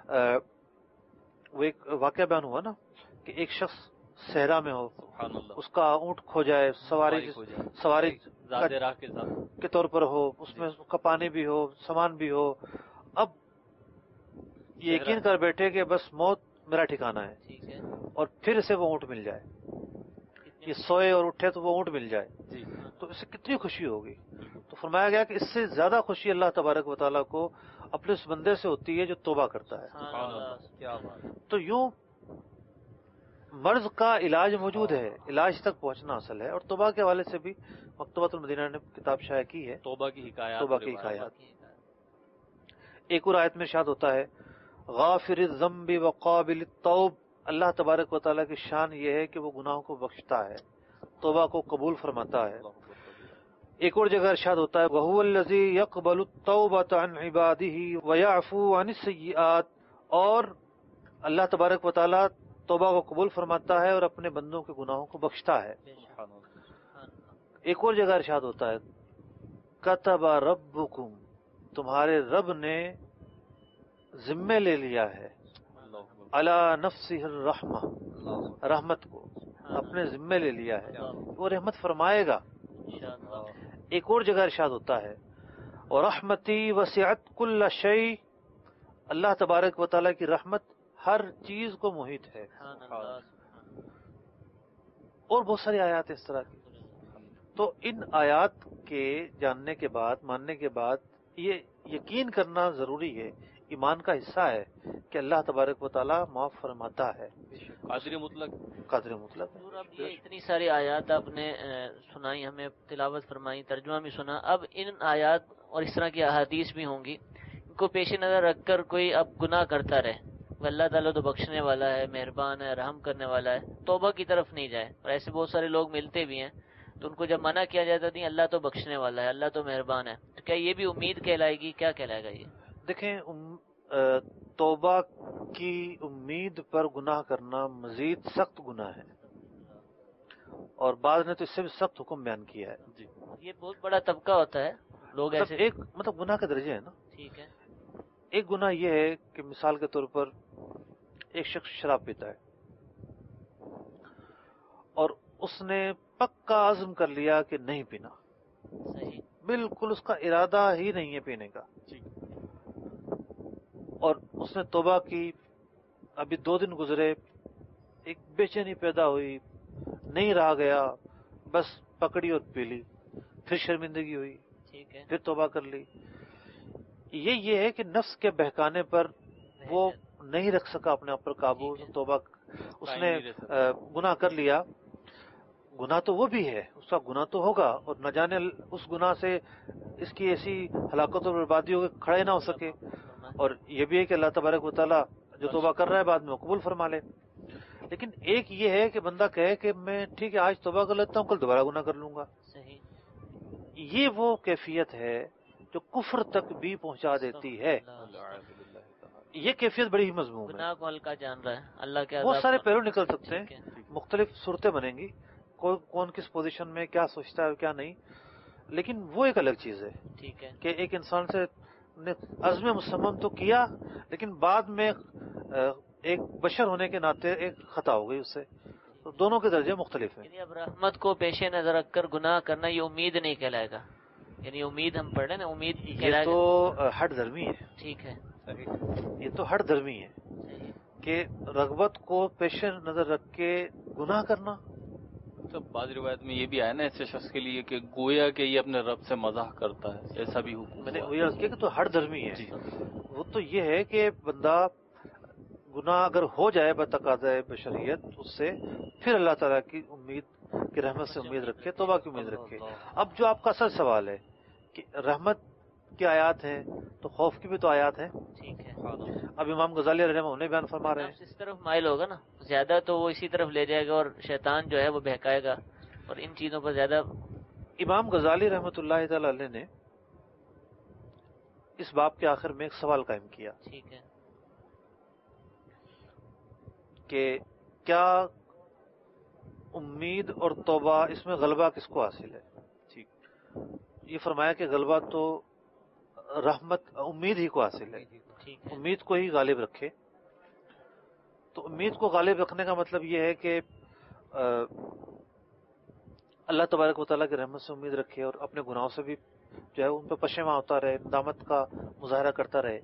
وہ ایک واقعہ بیان ہوا نا کہ ایک شخص صحرا میں ہو، سبحان اللہ، اس کا اونٹ کھو جائے، سواری ہو جائے، سواری زیادہ راہ کے ساتھ کے طور پر ہو، اس میں اس کا پانی بھی ہو، سامان بھی ہو. اب یہ یقین کر بیٹھے کہ بس موت میرا ٹھکانہ ہے، ٹھیک ہے. اور پھر اسے وہ اونٹ مل جائے، یہ سوئے اور اٹھے تو وہ اونٹ مل جائے، جی تو اس سے کتنی خوشی ہوگی. تو فرمایا گیا کہ اس سے زیادہ خوشی اللہ تبارک و تعالیٰ کو اپنے اس بندے سے ہوتی ہے جو توبہ کرتا ہے. سبحان اللہ. کیا بات ہے. تو یوں مرض کا علاج موجود ہے، علاج تک پہنچنا اصل ہے. اور توبہ کے حوالے سے بھی مکتبۃ المدینہ نے کتاب شائع کی ہے، توبہ کی حکایات، توبہ کی حکایات. ایک اور آیت میں ارشاد ہوتا ہے غافر الذنب وقابل التوب. اللہ تبارک و تعالیٰ کی شان یہ ہے کہ وہ گناہوں کو بخشتا ہے، توبہ کو قبول فرماتا ہے. ایک اور جگہ ارشاد ہوتا ہے وَهُوَ الَّذِي يَقْبَلُ التَّوْبَةَ عَنْ عِبَادِهِ وَيَعْفُو عَنِ السَّيِّئَاتِ. اور اللہ تبارک و تعالیٰ توبہ کو قبول فرماتا ہے اور اپنے بندوں کے گناہوں کو بخشتا ہے. ایک اور جگہ ارشاد ہوتا ہے كَتَبَ رَبُّكُمْ، تمہارے رب نے ذمہ لے لیا ہے علی نفسہ الرحمہ، رحمت کو اپنے ذمہ لے لیا ہے، وہ رحمت فرمائے گا. ایک اور جگہ ارشاد ہوتا ہے اور رحمتی وسعت کل شیء، اللہ تبارک و تعالیٰ کی رحمت ہر چیز کو محیط ہے. اور بہت ساری آیات اس طرح کی. تو ان آیات کے جاننے کے بعد، ماننے کے بعد، یہ یقین کرنا ضروری ہے، ایمان کا حصہ ہے کہ اللہ تبارک و تعالیٰ معاف فرماتا ہے، قادر مطلق، قادر مطلق ہے. اب یہ اتنی ساری آیات آپ نے سنائی، ہمیں تلاوت فرمائی، ترجمہ بھی سنا. اب ان آیات اور اس طرح کی احادیث بھی ہوں گی، ان کو پیش نظر رکھ کر کوئی اب گناہ کرتا رہے، اللہ تعالیٰ تو بخشنے والا ہے، مہربان ہے، رحم کرنے والا ہے، توبہ کی طرف نہیں جائے. اور ایسے بہت سارے لوگ ملتے بھی ہیں تو ان کو جب منع کیا جاتا نہیں، اللہ تو بخشنے والا ہے، اللہ تو مہربان ہے، تو کیا یہ بھی امید کہلائے گی؟ کیا کہلائے گا یہ؟ دیکھیں، توبہ کی امید پر گناہ کرنا مزید سخت گناہ ہے، اور بعض نے تو اس سے بھی سخت حکم بیان کیا ہے. جی یہ بہت بڑا طبقہ ہوتا ہے لوگ مطلب ایسے. ایک مطلب گناہ کے درجے ہیں نا. ٹھیک ہے. ایک گناہ یہ ہے کہ مثال کے طور پر ایک شخص شراب پیتا ہے اور اس نے پکا عزم کر لیا کہ نہیں پینا، صحیح. بالکل اس کا ارادہ ہی نہیں ہے پینے کا، اور اس نے توبہ کی، ابھی دو دن گزرے، ایک بے چینی پیدا ہوئی، نہیں رہا گیا، بس پکڑی اور پی لی، پھر شرمندگی ہوئی، ٹھیک ہے. پھر توبہ کر لی. یہ یہ ہے کہ نفس کے بہکانے پر وہ نہیں رکھ سکا اپنے اوپر قابو، توبہ اس نے گناہ کر لیا. گناہ تو وہ بھی ہے، اس کا گناہ تو ہوگا، اور نہ جانے اس گناہ سے اس کی ایسی ہلاکت اور بربادی ہو کہ کھڑا ہی نہ ہو سکے. اور یہ بھی ہے کہ اللہ تبارک و تعالیٰ جو توبہ کر رہا ہے بعد میں قبول فرما لے. لیکن ایک یہ ہے کہ بندہ کہے کہ میں ٹھیک ہے آج توبہ کر لیتا ہوں، کل دوبارہ گناہ کر لوں گا. صحیح. یہ وہ کیفیت ہے جو کفر تک بھی پہنچا دیتی ہے. یہ کیفیت بڑی ہی مضمون ہے. گناہ کو ہلکا جان رہا ہے، اللہ کے بہت عذاب سارے کو- پہلو نکل سکتے ٹھیک ہے. ہیں، مختلف صورتیں بنیں گی، کون کون کس پوزیشن میں کیا سوچتا ہے اور کیا نہیں. لیکن وہ ایک الگ چیز ہے ٹھیک ہے. کہ ایک انسان سے نے عزم مصمم تو کیا، لیکن بعد میں ایک بشر ہونے کے ناطے ایک خطا ہو گئی اس سے. تو دونوں کے درجے مختلف ہیں. یعنی اب رحمت کو پیش نظر رکھ کر گناہ کرنا یہ امید نہیں کہلائے گا. یعنی امید ہم پڑھ رہے ہیں نا، امید یہ کہلائے تو گا. ہٹ درمی ہے، ٹھیک ہے. یہ تو ہٹ درمی ہے صحیح. کہ رغبت کو پیش نظر رکھ کے گناہ کرنا. سب بعض روایت میں یہ بھی آیا نا ایسے شخص کے لیے کہ گویا کہ یہ اپنے رب سے مزاح کرتا ہے، ایسا بھی حکم میں نے ہوا. وہی عرض کیا کہ تو ہٹ درمی ہے. جی. وہ تو یہ ہے کہ بندہ گناہ اگر ہو جائے بتقاضۂ بشریت اس سے، پھر اللہ تعالیٰ کی امید کی رحمت سے امید رکھے، توبہ کی امید رکھے. اب جو آپ کا اصل سوال ہے کہ رحمت کی آیات ہیں تو خوف کی بھی تو آیات ہیں. ٹھیک ہے. اب امام غزالی رحمہ انہیں بیان فرما رہے ہیں. نفس اس طرف مائل ہوگا نا زیادہ تو وہ اسی طرف لے جائے گا، اور شیطان جو ہے وہ بہکائے گا، اور ان چیزوں پر زیادہ. امام غزالی رحمۃ اللہ تعالی علیہ نے اس باب کے آخر میں ایک سوال قائم کیا ٹھیک ہے. کہ کیا امید اور توبہ اس میں غلبہ کس کو حاصل ہے؟ ٹھیک. یہ فرمایا کہ غلبہ تو رحمت امید ہی کو حاصل ہے، ٹھیک ہے. امید کو ہی غالب رکھے. تو امید کو غالب رکھنے کا مطلب یہ ہے کہ اللہ تبارک و تعالیٰ کی رحمت سے امید رکھے اور اپنے گناہوں سے بھی جو ہے ان پہ پشیماں ہوتا رہے، ندامت کا مظاہرہ کرتا رہے.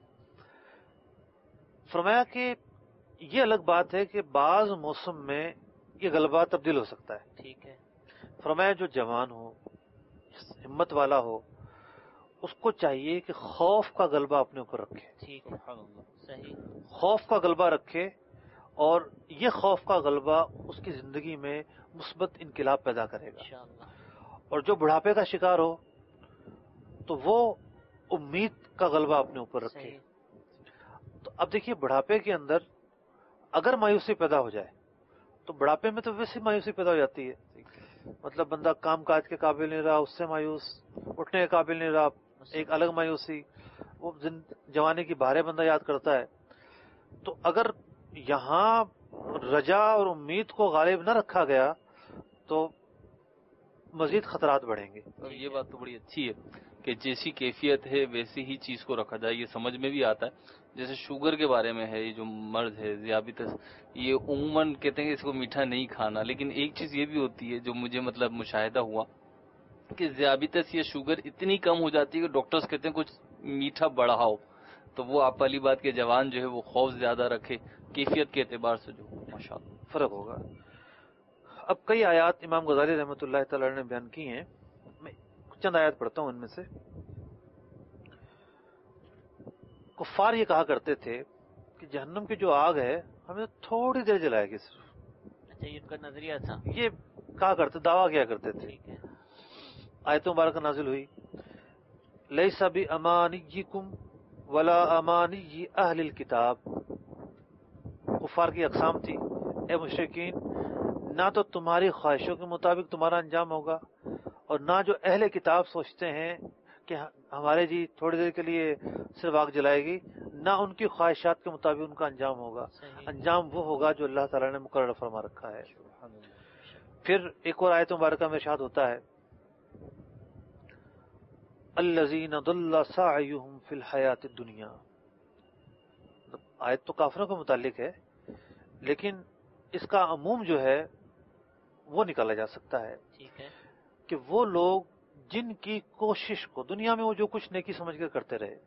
فرمایا کہ یہ الگ بات ہے کہ بعض موسم میں یہ غلبہ تبدیل ہو سکتا ہے. ٹھیک ہے. فرمایا جو جوان ہو، ہمت والا ہو، اس کو چاہیے کہ خوف کا غلبہ اپنے اوپر رکھے. ٹھیک ہے. صحیح. خوف کا غلبہ رکھے اور یہ خوف کا غلبہ اس کی زندگی میں مثبت انقلاب پیدا کرے گا. انشاءاللہ. اور جو بڑھاپے کا شکار ہو تو وہ امید کا غلبہ اپنے اوپر رکھے. صحیح. تو اب دیکھیے بڑھاپے کے اندر اگر مایوسی پیدا ہو جائے تو بڑھاپے میں تو ویسی مایوسی پیدا ہو جاتی ہے. مطلب بندہ کام کاج کے قابل نہیں رہا، اس سے مایوس، اٹھنے کے قابل نہیں رہا، ایک الگ مایوسی. وہ جوانی کی بہاریں بندہ یاد کرتا ہے. تو اگر یہاں رجا اور امید کو غالب نہ رکھا گیا تو مزید خطرات بڑھیں گے. اور یہ بات تو بڑی اچھی ہے کہ جیسی کیفیت ہے ویسی ہی چیز کو رکھا جائے. یہ سمجھ میں بھی آتا ہے. جیسے شوگر کے بارے میں ہے، یہ جو مرض ہے ذیابیطس، یہ عموماً کہتے ہیں کہ اس کو میٹھا نہیں کھانا، لیکن ایک چیز یہ بھی ہوتی ہے جو مجھے مطلب مشاہدہ ہوا کہ ذیابیطس یا شوگر اتنی کم ہو جاتی ہے کہ ڈاکٹرز کہتے ہیں کچھ میٹھا بڑھاؤ. تو وہ آپ والی بات کے جوان جو ہے وہ خوف زیادہ رکھے کیفیت کے اعتبار سے، جو ماشاءاللہ فرق ہوگا. اب کئی آیات امام غزالی رحمۃ اللہ تعالی نے بیان کی ہیں، میں چند آیات پڑھتا ہوں ان میں سے. کفار یہ کہا کرتے تھے کہ جہنم کی جو آگ ہے ہمیں تھوڑی دیر جلائے گی صرف. اچھا، یہ ان کا نظریہ تھا. یہ کہا کرتے، دعویٰ کیا کرتے تھے. ٹھیک ہے. آیت مبارکہ نازل ہوئی، لیس بامانیکم ولا امانی اہل الکتاب. کفار کی اقسام تھی، اے مشرکین، نہ تو تمہاری خواہشوں کے مطابق تمہارا انجام ہوگا اور نہ جو اہل کتاب سوچتے ہیں کہ ہمارے جی تھوڑی دیر کے لیے صرف آگ جلائے گی، نہ ان کی خواہشات کے مطابق ان کا انجام ہوگا. صحیح. انجام وہ ہوگا جو اللہ تعالیٰ نے مقرر فرما رکھا ہے. پھر ایک اور آیت مبارکہ میں ارشاد ہوتا ہے، الذین ضل سعیہم فی الحیات الدنیا. آیت تو کافروں کے متعلق ہے، لیکن اس کا عموم جو ہے وہ نکالا جا سکتا ہے ٹھیک ہے. کہ وہ لوگ جن کی کوشش کو دنیا میں وہ جو کچھ نیکی سمجھ کر کرتے رہے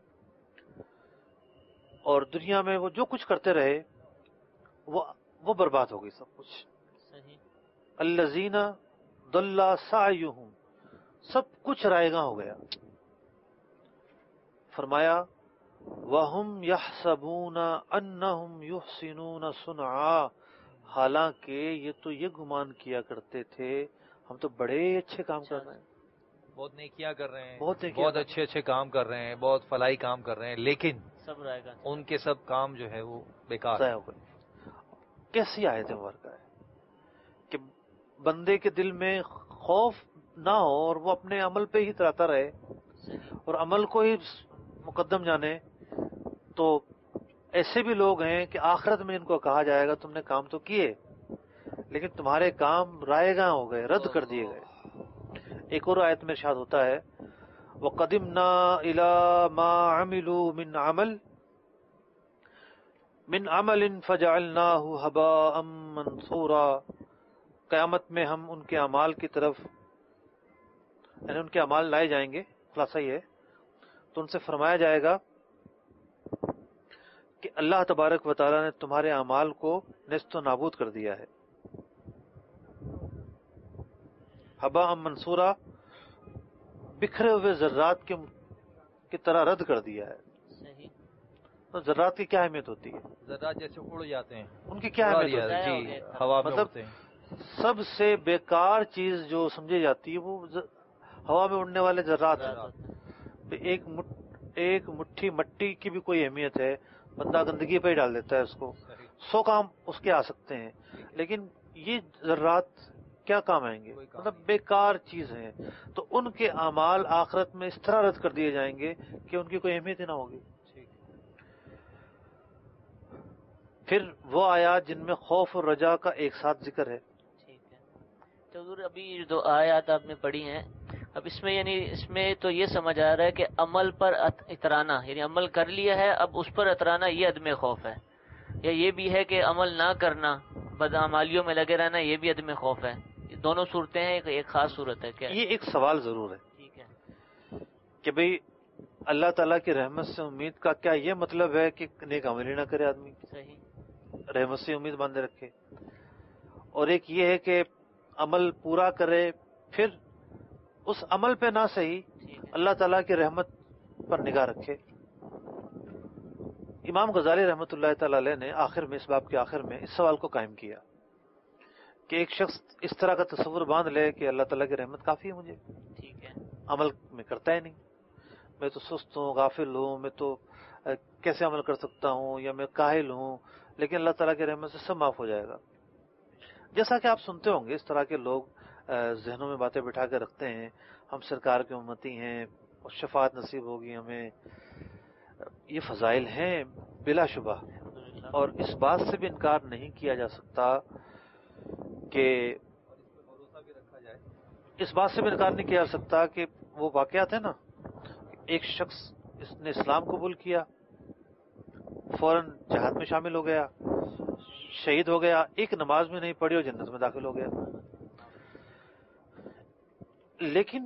اور دنیا میں وہ جو کچھ کرتے رہے وہ وہ برباد ہو گئی سب کچھ. صحیح. الذین ضل سعیہم، سب کچھ رائے گاں ہو گیا. فرمایا وَهُمْ يَحْسَبُونَ أَنَّهُمْ يُحْسِنُونَ صُنْعًا، حالانکہ یہ تو یہ گمان کیا کرتے تھے ہم تو بڑے اچھے کام کر رہے ہیں، بہت نیکیاں کر رہے ہیں، بہت نیکیاں بہت کر اچھے اچھے کام کر رہے ہیں، بہت فلاحی کام کر رہے ہیں، لیکن سب رائے گا. ان کے سب کام جو ہے وہ بیکار ضائع ہو گئے. کیسی آیت مبارکہ ہے کہ بندے کے دل میں خوف نہ ہو اور وہ اپنے عمل پہ ہی تراتا رہے صحیح. اور عمل کو ہی مقدم جانے. تو ایسے بھی لوگ ہیں کہ آخرت میں ان کو کہا جائے گا تم نے کام تو کیے لیکن تمہارے کام رائے گاں ہو گئے، رد کر دیے گئے. ایک اور آیت میں ارشاد ہوتا ہے وَقَدِمْنَا إِلَى مَا عَمِلُوا مِنْ عَمَلٍ من عمل فجعلناه هباء منثورا. قیامت میں ہم ان کے اعمال کی طرف یعنی ان کے اعمال لائے جائیں گے. خلاصہ یہ ہے تو ان سے فرمایا جائے گا کہ اللہ تبارک و تعالیٰ نے تمہارے اعمال کو نیست و نابود کر دیا ہے. ہباء منصورا، بکھرے ہوئے ذرات کے کی طرح رد کر دیا ہے. صحیح. تو ذرات کی کیا اہمیت ہوتی ہے؟ ذرات جیسے اڑ جاتے ہیں، ان کی کیا اہمیت ہوتی ہے؟ جی ہوا میں مطلب اڑتے ہیں. سب سے بیکار چیز جو سمجھی جاتی ہے وہ ہوا میں اڑنے والے ذرات ہیں. ایک ایک مٹھی مٹی کی بھی کوئی اہمیت ہے؟ بندہ گندگی پہ ہی ڈال دیتا ہے اس کو، سو کام اس کے آ سکتے ہیں لیکن یہ ذرات کیا کام آئیں گے؟ مطلب بیکار چیز ہیں. تو ان کے اعمال آخرت میں اس طرح رد کر دیے جائیں گے کہ ان کی کوئی اہمیت ہی نہ ہوگی. پھر وہ آیات جن میں خوف اور رجا کا ایک ساتھ ذکر ہے، حضور ابھی جو آیات آپ نے پڑھی ہیں، اب اس میں یعنی اس میں تو یہ سمجھ آ رہا ہے کہ عمل پر اترانا، یعنی عمل کر لیا ہے اب اس پر اترانا، یہ عدم خوف ہے، یا یہ بھی ہے کہ عمل نہ کرنا، بدعمالیوں میں لگے رہنا، یہ بھی عدم خوف ہے؟ دونوں صورتیں ہیں، ایک خاص صورت ہے کیا؟ یہ ایک سوال ضرور ہے ٹھیک ہے کہ بھئی اللہ تعالیٰ کی رحمت سے امید کا کیا یہ مطلب ہے کہ نیک عمل ہی نہ کرے آدمی، صحیح، رحمت سے امید باندھے رکھے؟ اور ایک یہ ہے کہ عمل پورا کرے پھر اس عمل پہ نہ صحیح ٹھیک ہے، اللہ تعالیٰ کی رحمت پر نگاہ رکھے۔ امام غزالی رحمۃ اللہ تعالی علیہ نے آخر میں، اس باب کے آخر میں، اس سوال کو قائم کیا کہ ایک شخص اس طرح کا تصور باندھ لے کہ اللہ تعالیٰ کی رحمت کافی ہے مجھے، ٹھیک ہے، عمل میں کرتا ہی نہیں، میں تو سست ہوں، غافل ہوں، میں تو کیسے عمل کر سکتا ہوں، یا میں کاہل ہوں، لیکن اللہ تعالیٰ کی رحمت سے سب معاف ہو جائے گا۔ جیسا کہ آپ سنتے ہوں گے اس طرح کے لوگ ذہنوں میں باتیں بٹھا کے رکھتے ہیں، ہم سرکار کے امتی ہیں اور شفاعت نصیب ہوگی ہمیں۔ یہ فضائل ہیں بلا شبہ، اور اس بات سے بھی انکار نہیں کیا جا سکتا کہ اس بات سے بھی انکار نہیں کیا جا سکتا کہ وہ واقعات ہیں نا، ایک شخص اس نے اسلام قبول کیا، فوراً جہاد میں شامل ہو گیا، شہید ہو گیا، ایک نماز میں نہیں پڑھی اور جنت میں داخل ہو گیا۔ لیکن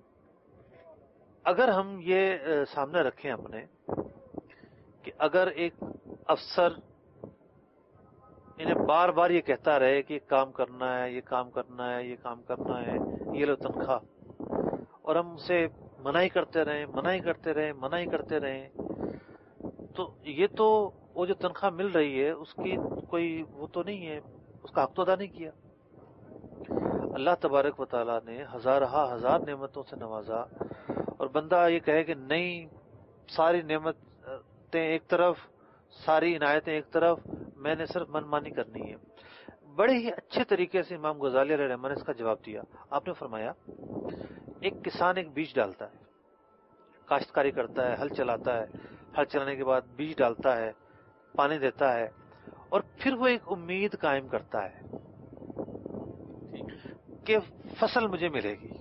اگر ہم یہ سامنے رکھیں اپنے کہ اگر ایک افسر انہیں بار بار یہ کہتا رہے کہ یہ کام کرنا ہے، یہ کام کرنا ہے، یہ کام کرنا ہے، یہ لو تنخواہ، اور ہم اسے منع ہی کرتے رہیں منع ہی کرتے رہیں منع ہی کرتے رہیں، تو یہ تو وہ جو تنخواہ مل رہی ہے اس کی کوئی وہ تو نہیں ہے، اس کا حق تو ادا نہیں کیا۔ اللہ تبارک و تعالیٰ نے ہزارہ ہزار نعمتوں سے نوازا، اور بندہ یہ کہے کہ نہیں، ساری نعمتیں ایک طرف، ساری عنایتیں ایک طرف، میں نے صرف من مانی کرنی ہے۔ بڑے ہی اچھے طریقے سے امام غزالی علیہ الرحمہ نے اس کا جواب دیا۔ آپ نے فرمایا ایک کسان ایک بیج ڈالتا ہے، کاشتکاری کرتا ہے، ہل چلاتا ہے، ہل چلانے کے بعد بیج ڈالتا ہے، پانی دیتا ہے، اور پھر وہ ایک امید قائم کرتا ہے کہ فصل مجھے ملے گی۔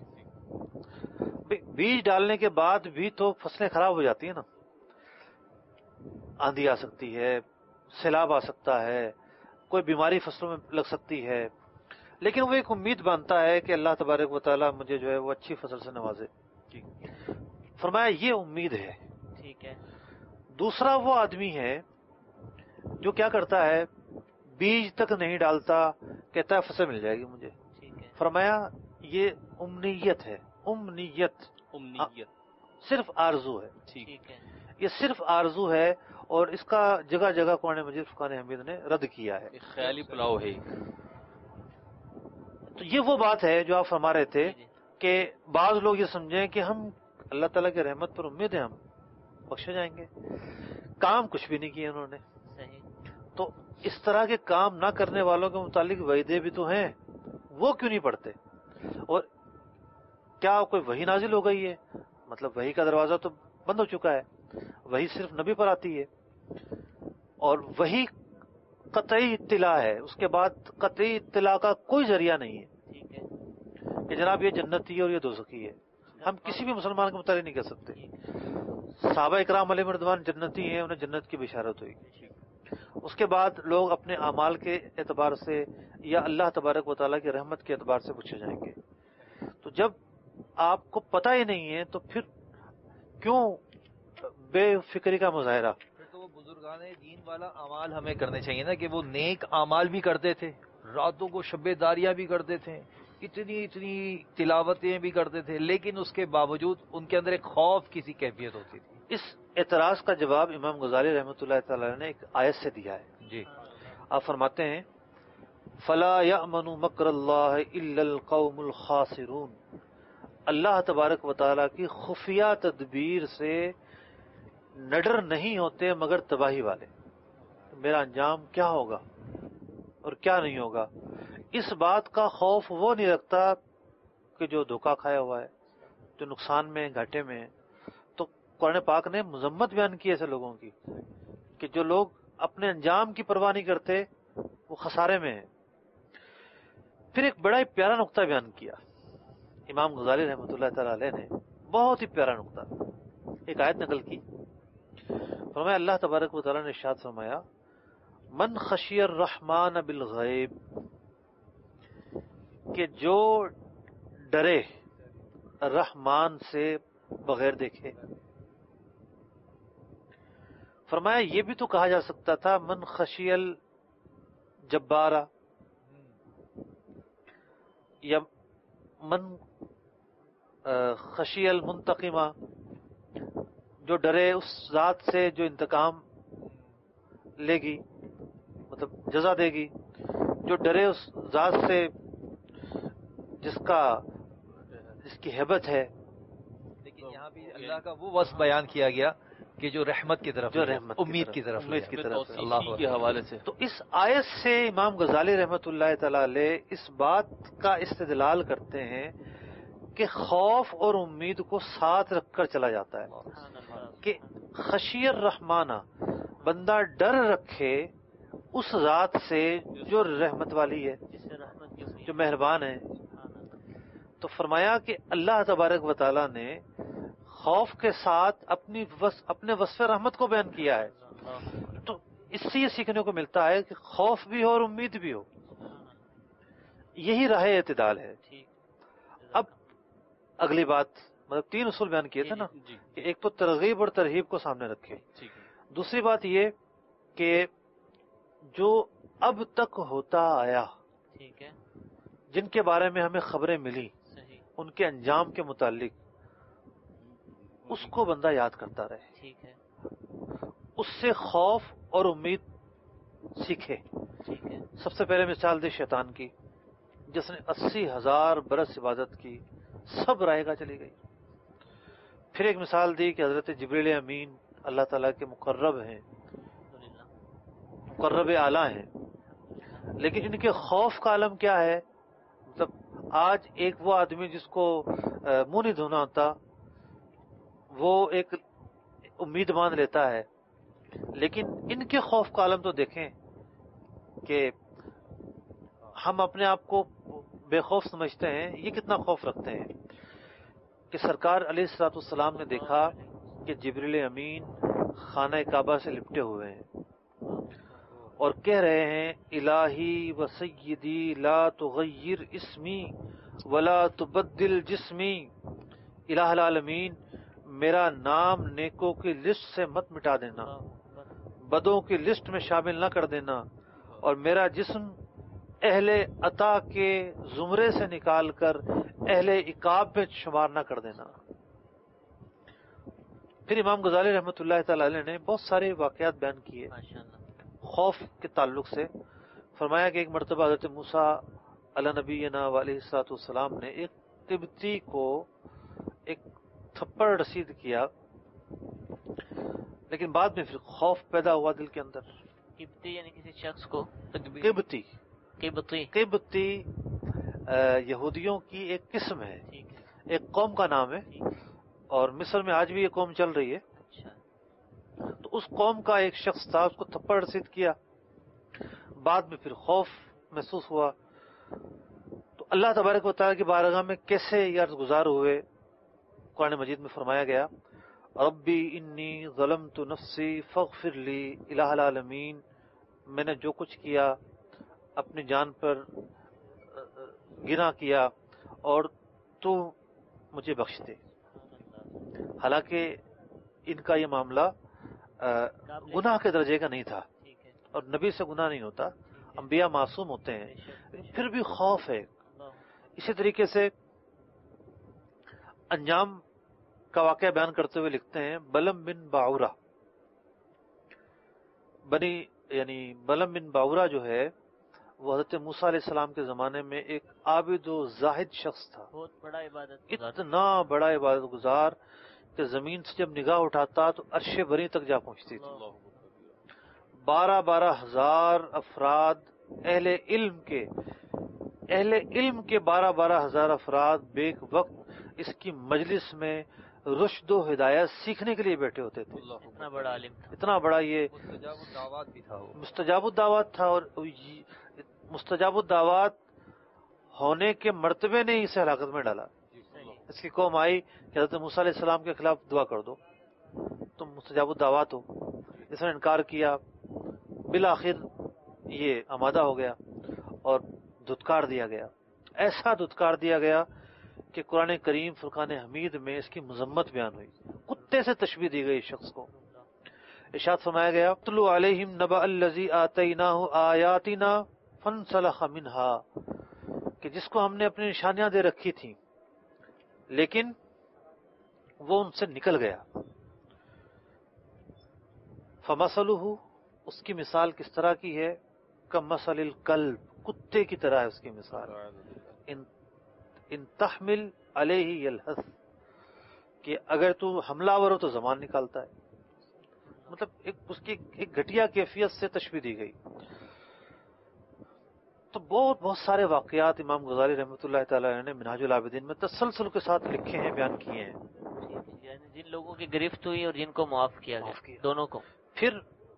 بیج ڈالنے کے بعد بھی تو فصلیں خراب ہو جاتی ہیں نا، آندھی آ سکتی ہے، سیلاب آ سکتا ہے، کوئی بیماری فصلوں میں لگ سکتی ہے، لیکن وہ ایک امید باندھتا ہے کہ اللہ تبارک و تعالیٰ مجھے جو ہے وہ اچھی فصل سے نوازے۔ فرمایا یہ امید ہے۔ ٹھیک ہے، دوسرا وہ آدمی ہے جو کیا کرتا ہے، بیج تک نہیں ڈالتا، کہتا ہے فصل مل جائے گی مجھے۔ ٹھیک ہے، فرمایا یہ امنیت ہے، امنیت امنیت صرف آرزو ہے، ٹھیک ہے، یہ صرف آرزو ہے، اور اس کا جگہ جگہ قرآن مجید فرقان حمید نے رد کیا ہے۔ ایک خیالی پلاؤ ہے۔ تو یہ وہ بات ہے جو آپ فرما رہے تھے جی، جی، کہ بعض لوگ یہ سمجھیں کہ ہم اللہ تعالیٰ کی رحمت پر امید ہیں، ہم بخشے جائیں گے، کام کچھ بھی نہیں کیے انہوں نے۔ صحیح، تو اس طرح کے کام نہ کرنے والوں کے متعلق وعدے بھی تو ہیں، وہ کیوں نہیں پڑھتے؟ اور کیا کوئی وحی نازل ہو گئی ہے؟ مطلب وحی کا دروازہ تو بند ہو چکا ہے، وحی صرف نبی پر آتی ہے، اور وحی قطعی اطلاع ہے، اس کے بعد قطعی اطلاع کا کوئی ذریعہ نہیں ہے ٹھیک ہے، کہ جناب یہ جنتی ہے اور یہ دوزخی ہے۔ ہم کسی بھی مسلمان کے متعلق نہیں کہہ سکتے۔ صحابہ اکرام علیہ رضوان جنتی ہیں، انہیں جنت کی بشارت ہوئی۔ اس کے بعد لوگ اپنے اعمال کے اعتبار سے یا اللہ تبارک و تعالیٰ کی رحمت کے اعتبار سے پوچھے جائیں گے۔ تو جب آپ کو پتہ ہی نہیں ہے تو پھر کیوں بے فکری کا مظاہرہ؟ پھر تو وہ بزرگان دین والا اعمال ہمیں کرنے چاہیے نا، کہ وہ نیک اعمال بھی کرتے تھے، راتوں کو شب داریاں بھی کرتے تھے، اتنی اتنی تلاوتیں بھی کرتے تھے، لیکن اس کے باوجود ان کے اندر ایک خوف کسی کیفیت ہوتی تھی۔ اس اعتراض کا جواب امام غزالی رحمۃ اللہ تعالی نے ایک آیت سے دیا ہے۔ جی، آپ فرماتے ہیں فلا یأمن مکر اللہ الا القوم الخاسرون، اللہ تبارک و تعالیٰ کی خفیہ تدبیر سے نڈر نہیں ہوتے مگر تباہی والے۔ میرا انجام کیا ہوگا اور کیا نہیں ہوگا، اس بات کا خوف وہ نہیں رکھتا کہ جو دھوکہ کھایا ہوا ہے، جو نقصان میں گھاٹے میں ہے۔ تو قرآن پاک نے مذمت بیان کی ایسے لوگوں کی کہ جو لوگ اپنے انجام کی پرواہ نہیں کرتے، وہ خسارے میں ہیں۔ پھر ایک بڑا ہی پیارا نقطہ بیان کیا امام غزالی رحمۃ اللہ تعالی علیہ نے، بہت ہی پیارا نقطہ، ایک آیت نقل کی. فرمایا اللہ تبارک و تعالی نے ارشاد فرمایا من خشی الرحمن بالغیب، کہ جو ڈرے رحمان سے بغیر دیکھے. فرمایا یہ بھی تو کہا جا سکتا تھا من خشی الجبارہ، یا من خشی المنتقمہ، جو ڈرے اس ذات سے جو انتقام لے گی، مطلب جزا دے گی، جو ڈرے اس ذات سے جس کا جس کی ہیبت ہے. لیکن یہاں بھی اللہ کا وہ وصف بیان کیا گیا کہ جو رحمت کی طرف، جو رحمت امید کی طرف، امید کی طرف اللہ کے حوالے سے. تو اس آیت سے امام غزالی رحمۃ اللہ تعالی علیہ اس بات کا استدلال کرتے ہیں کہ خوف اور امید کو ساتھ رکھ کر چلا جاتا ہے، کہ خشی الرحمانہ، بندہ ڈر رکھے اس ذات سے جو رحمت والی ہے، جو مہربان ہے. تو فرمایا کہ اللہ تبارک و تعالی نے خوف کے ساتھ اپنی وصف اپنے وصف رحمت کو بیان کیا ہے. تو اس سے یہ سیکھنے کو ملتا ہے کہ خوف بھی ہو اور امید بھی ہو، یہی راہ اعتدال ہے. اب اگلی بات، مطلب تین اصول بیان کیے تھے نا، کہ ایک تو ترغیب اور ترہیب کو سامنے رکھے. دوسری بات یہ کہ جو اب تک ہوتا آیا، جن کے بارے میں ہمیں خبریں ملی، ان کے انجام کے متعلق اس کو بندہ یاد کرتا رہے، اس سے خوف اور امید سیکھے. سب سے پہلے مثال دے شیطان کی، جس نے اسی ہزار برس عبادت کی، سب رائے گاہ چلی گئی. پھر ایک مثال دی کہ حضرت جبریل امین اللہ تعالیٰ کے مقرب ہیں، مقرب اعلیٰ ہیں، لیکن ان کے خوف کا عالم کیا ہے؟ مطلب آج ایک وہ آدمی جس کو منہ نہیں دھونا ہوتا، وہ ایک امید مان لیتا ہے، لیکن ان کے خوف کا عالم تو دیکھیں کہ ہم اپنے آپ کو بے خوف سمجھتے ہیں، یہ کتنا خوف رکھتے ہیں. کہ سرکار علیہ الصلوۃ والسلام نے دیکھا کہ جبریل امین خانہ کعبہ سے لپٹے ہوئے ہیں اور کہہ رہے ہیں الہی و سیدی لا تغیر اسمی ولا تبدل جسمی. الہ العالمین، میرا نام نیکوں کی لسٹ سے مت مٹا دینا، بدوں کی لسٹ میں شامل نہ کر دینا، اور میرا جسم اہل عطا کے زمرے سے نکال کر اہل عقاب میں شمار نہ کر دینا. پھر امام غزالی رحمۃ اللہ تعالی علیہ نے بہت سارے واقعات بیان کیے خوف کے تعلق سے. فرمایا کہ ایک مرتبہ حضرت موسیٰ علی نبینا علیہ الصلوۃ والسلام نے ایک قبطی کو ایک تھپڑ رسید کیا، لیکن بعد میں پھر خوف پیدا ہوا دل کے اندر. قبطی یعنی کسی شخص کو، قبطی قبطی قبطی یہودیوں کی ایک قسم ہے، ایک قوم کا نام ہے، اور مصر میں آج بھی یہ قوم چل رہی ہے. تو اس قوم کا ایک شخص تھا، اس کو تھپڑ رسید کیا، بعد میں پھر خوف محسوس ہوا. تو اللہ تبارک و تعالیٰ کی بارگاہ میں کیسے یہ عرض گزار ہوئے، قرآن مجید میں فرمایا گیا ربی انی ظلمت نفسی فاغفر لی. الہ العالمین، میں نے جو کچھ کیا اپنی جان پر گناہ کیا اور تو مجھے بخش دے. حالانکہ ان کا یہ معاملہ گناہ کے درجے کا نہیں تھا، اور نبی سے گناہ نہیں ہوتا، انبیاء معصوم ہوتے ہیں، پھر بھی خوف ہے. اسی طریقے سے انجام کا واقعہ بیان کرتے ہوئے لکھتے ہیں بلم بن باورہ، بنی یعنی بلم بن باورہ جو ہے وہ حضرت موسیٰ علیہ السلام کے زمانے میں ایک عابد و زاہد شخص تھا، بہت بڑا عبادت، اتنا بڑا عبادت گزار کہ زمین سے جب نگاہ اٹھاتا تو عرش بری تک جا پہنچتی تھی. بارہ بارہ ہزار افراد اہل علم کے اہل علم کے بارہ بارہ ہزار افراد بیک وقت اس کی مجلس میں رشد و ہدایت سیکھنے کے لیے بیٹھے ہوتے تھے. اتنا بڑا عالم تھا، اتنا بڑا یہ مستجاب الدعوات بھی تھا وہ. مستجاب الدعوات تھا، اور مستجاب الدعوات ہونے کے مرتبے نے اسے ہلاکت میں ڈالا. اس کی قوم آئی کہ حضرت موسیٰ علیہ السلام کے خلاف دعا کر دو تم مستجاب الدعوات ہو. اس نے انکار کیا، بالآخر یہ آمادہ ہو گیا اور دھتکار دیا گیا. ایسا دھتکار دیا گیا کہ قرآن کریم فرقان حمید میں اس کی مذمت بیان ہوئی، کتے سے تشبیہ دی گئی اس شخص کو. ارشاد فرمایا گیا اتلو علیہم نبأ الذی آتیناہ آیاتنا فانسلخ منہا، کہ جس کو ہم نے اپنی نشانیاں دے رکھی تھیں لیکن وہ ان سے نکل گیا. فمثلہ، اس کی مثال کس طرح کی ہے؟ کمثل الکلب، کتے کی طرح ہے اس کی مثال. ان ان تحمل علیہ یلہث، کہ اگر تو حملہ آور ہو تو زبان نکالتا ہے. مطلب ایک اس کی ایک گھٹیا کیفیت سے تشبیہ دی گئی. تو بہت بہت سارے واقعات امام غزالی رحمۃ اللہ تعالی نے منہاج العابدین میں تسلسل کے ساتھ لکھے ہیں، بیان کیے ہیں. یعنی جن لوگوں کی گرفت ہوئی اور جن کو معاف کیا معاف گیا، کیا. دونوں کو. پھر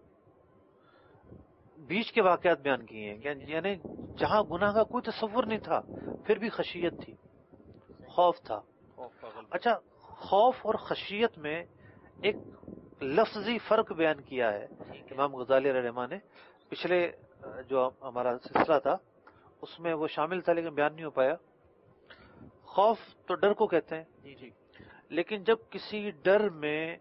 بیچ کے واقعات بیان کیے ہیں، یعنی جہاں گناہ کا کوئی تصور نہیں تھا پھر بھی خشیت تھی، خوف تھا. اچھا، خوف اور خشیت میں ایک لفظی فرق بیان کیا ہے امام غزالی علیہ الرحمہ نے. پچھلے جو ہمارا سلسلہ تھا اس میں وہ شامل تھا لیکن بیان نہیں ہو پایا. خوف تو ڈر کو کہتے ہیں، لیکن جب کسی ڈر میں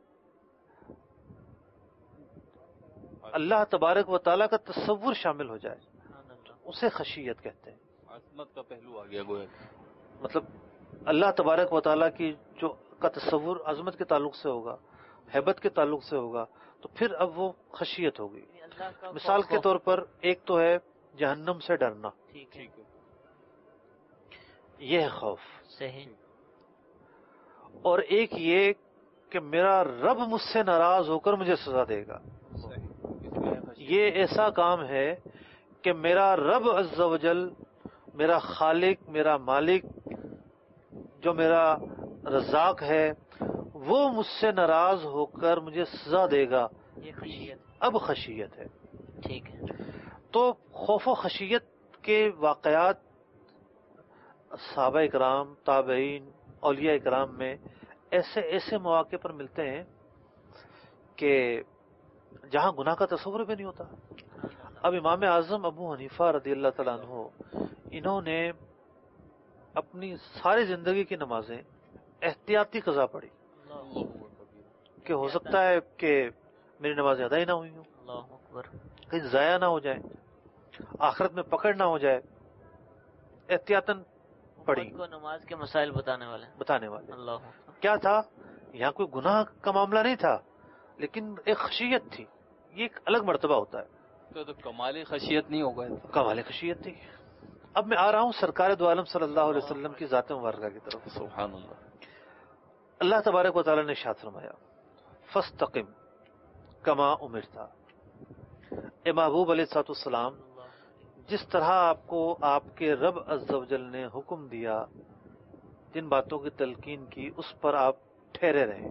اللہ تبارک و تعالیٰ کا تصور شامل ہو جائے اسے خشیت کہتے ہیں. عظمت کا پہلو آ گیا گویا. مطلب اللہ تبارک و تعالیٰ کی جو کا تصور عظمت کے تعلق سے ہوگا، ہیبت کے تعلق سے ہوگا، تو پھر اب وہ خشیت ہوگی. مثال کے طور پر ایک تو ہے جہنم سے ڈرنا، ٹھیک ہے، یہ ہے خوف. صحیح. اور ایک یہ کہ میرا رب مجھ سے ناراض ہو کر مجھے سزا دے گا. یہ ایسا کام ہے کہ میرا رب عز و جل، میرا خالق، میرا مالک، جو میرا رزاق ہے، وہ مجھ سے ناراض ہو کر مجھے سزا دے گا. یہ خشیت. اب خشیت ہے. ٹھیک ہے. تو خوف و خشیت کے واقعات صحابہ اکرام، تابعین، اولیاء اکرام میں ایسے ایسے مواقع پر ملتے ہیں کہ جہاں گناہ کا تصور بھی نہیں ہوتا. اب امام اعظم ابو حنیفہ رضی اللہ تعالیٰ عنہ، انہوں نے اپنی ساری زندگی کی نمازیں احتیاطی قضا پڑھی کہ ہو سکتا ہے کہ میری نمازیں ادا ہی نہ ہوئی ہوں، اللہ اکبر، کہیں ضائع نہ ہو جائیں، آخرت میں پکڑ نہ ہو جائے. احتیاطاً پڑھی کو نماز کے مسائل بتانے والے بتانے والے. اللہ اکبر. کیا تھا؟ یہاں کوئی گناہ کا معاملہ نہیں تھا لیکن ایک خشیت تھی. یہ ایک الگ مرتبہ ہوتا ہے. تو, تو کمال خشیت نہیں ہوگا. کمال خشیت تھی. اب میں آ رہا ہوں سرکار دو عالم صلی اللہ علیہ وسلم کی ذات مبارکہ کی طرف. سبحان اللہ. اللہ تبارک و تعالی نے ارشاد فرمایا فاستقم کما امرت. اے محبوب علیہ الصلوۃ والسلام، جس طرح آپ کو آپ کے رب عز و جل نے حکم دیا، جن باتوں کی تلقین کی، اس پر آپ ٹھہرے رہیں.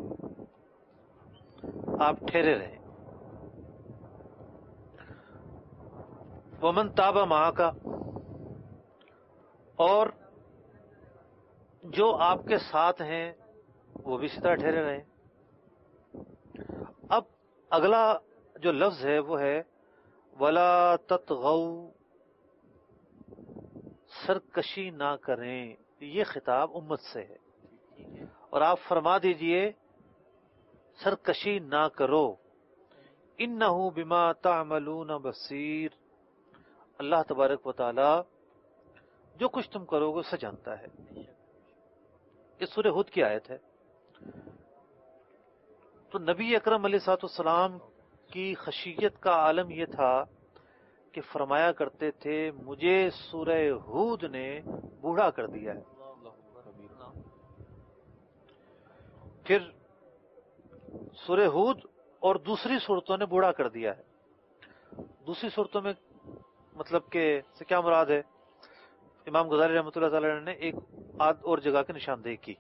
آپ ٹھہرے رہیں. ومن تاب معک، اور جو آپ کے ساتھ ہیں وہ بھی اسی طرح ٹھہرے رہیں. اب اگلا جو لفظ ہے وہ ہے ولا تطغوا، سرکشی نہ کریں. یہ خطاب امت سے ہے اور آپ فرما دیجئے سرکشی نہ کرو. انہ بما تعملون بصیر، اللہ تبارک و تعالی جو کچھ تم کرو گے اسے جانتا ہے. یہ سورہ ہود کی آیت ہے. تو نبی اکرم علیہ الصلوۃ والسلام کی خشیت کا عالم یہ تھا کہ فرمایا کرتے تھے مجھے سورہ ہود نے بوڑھا کر دیا ہے. پھر سورہ ہود اور دوسری صورتوں نے بوڑھا کر دیا ہے. دوسری صورتوں میں مطلب کہ سے کیا مراد ہے؟ امام غزالی رحمۃ اللہ تعالی نے ایک آدھ اور جگہ کی نشاندہی کی.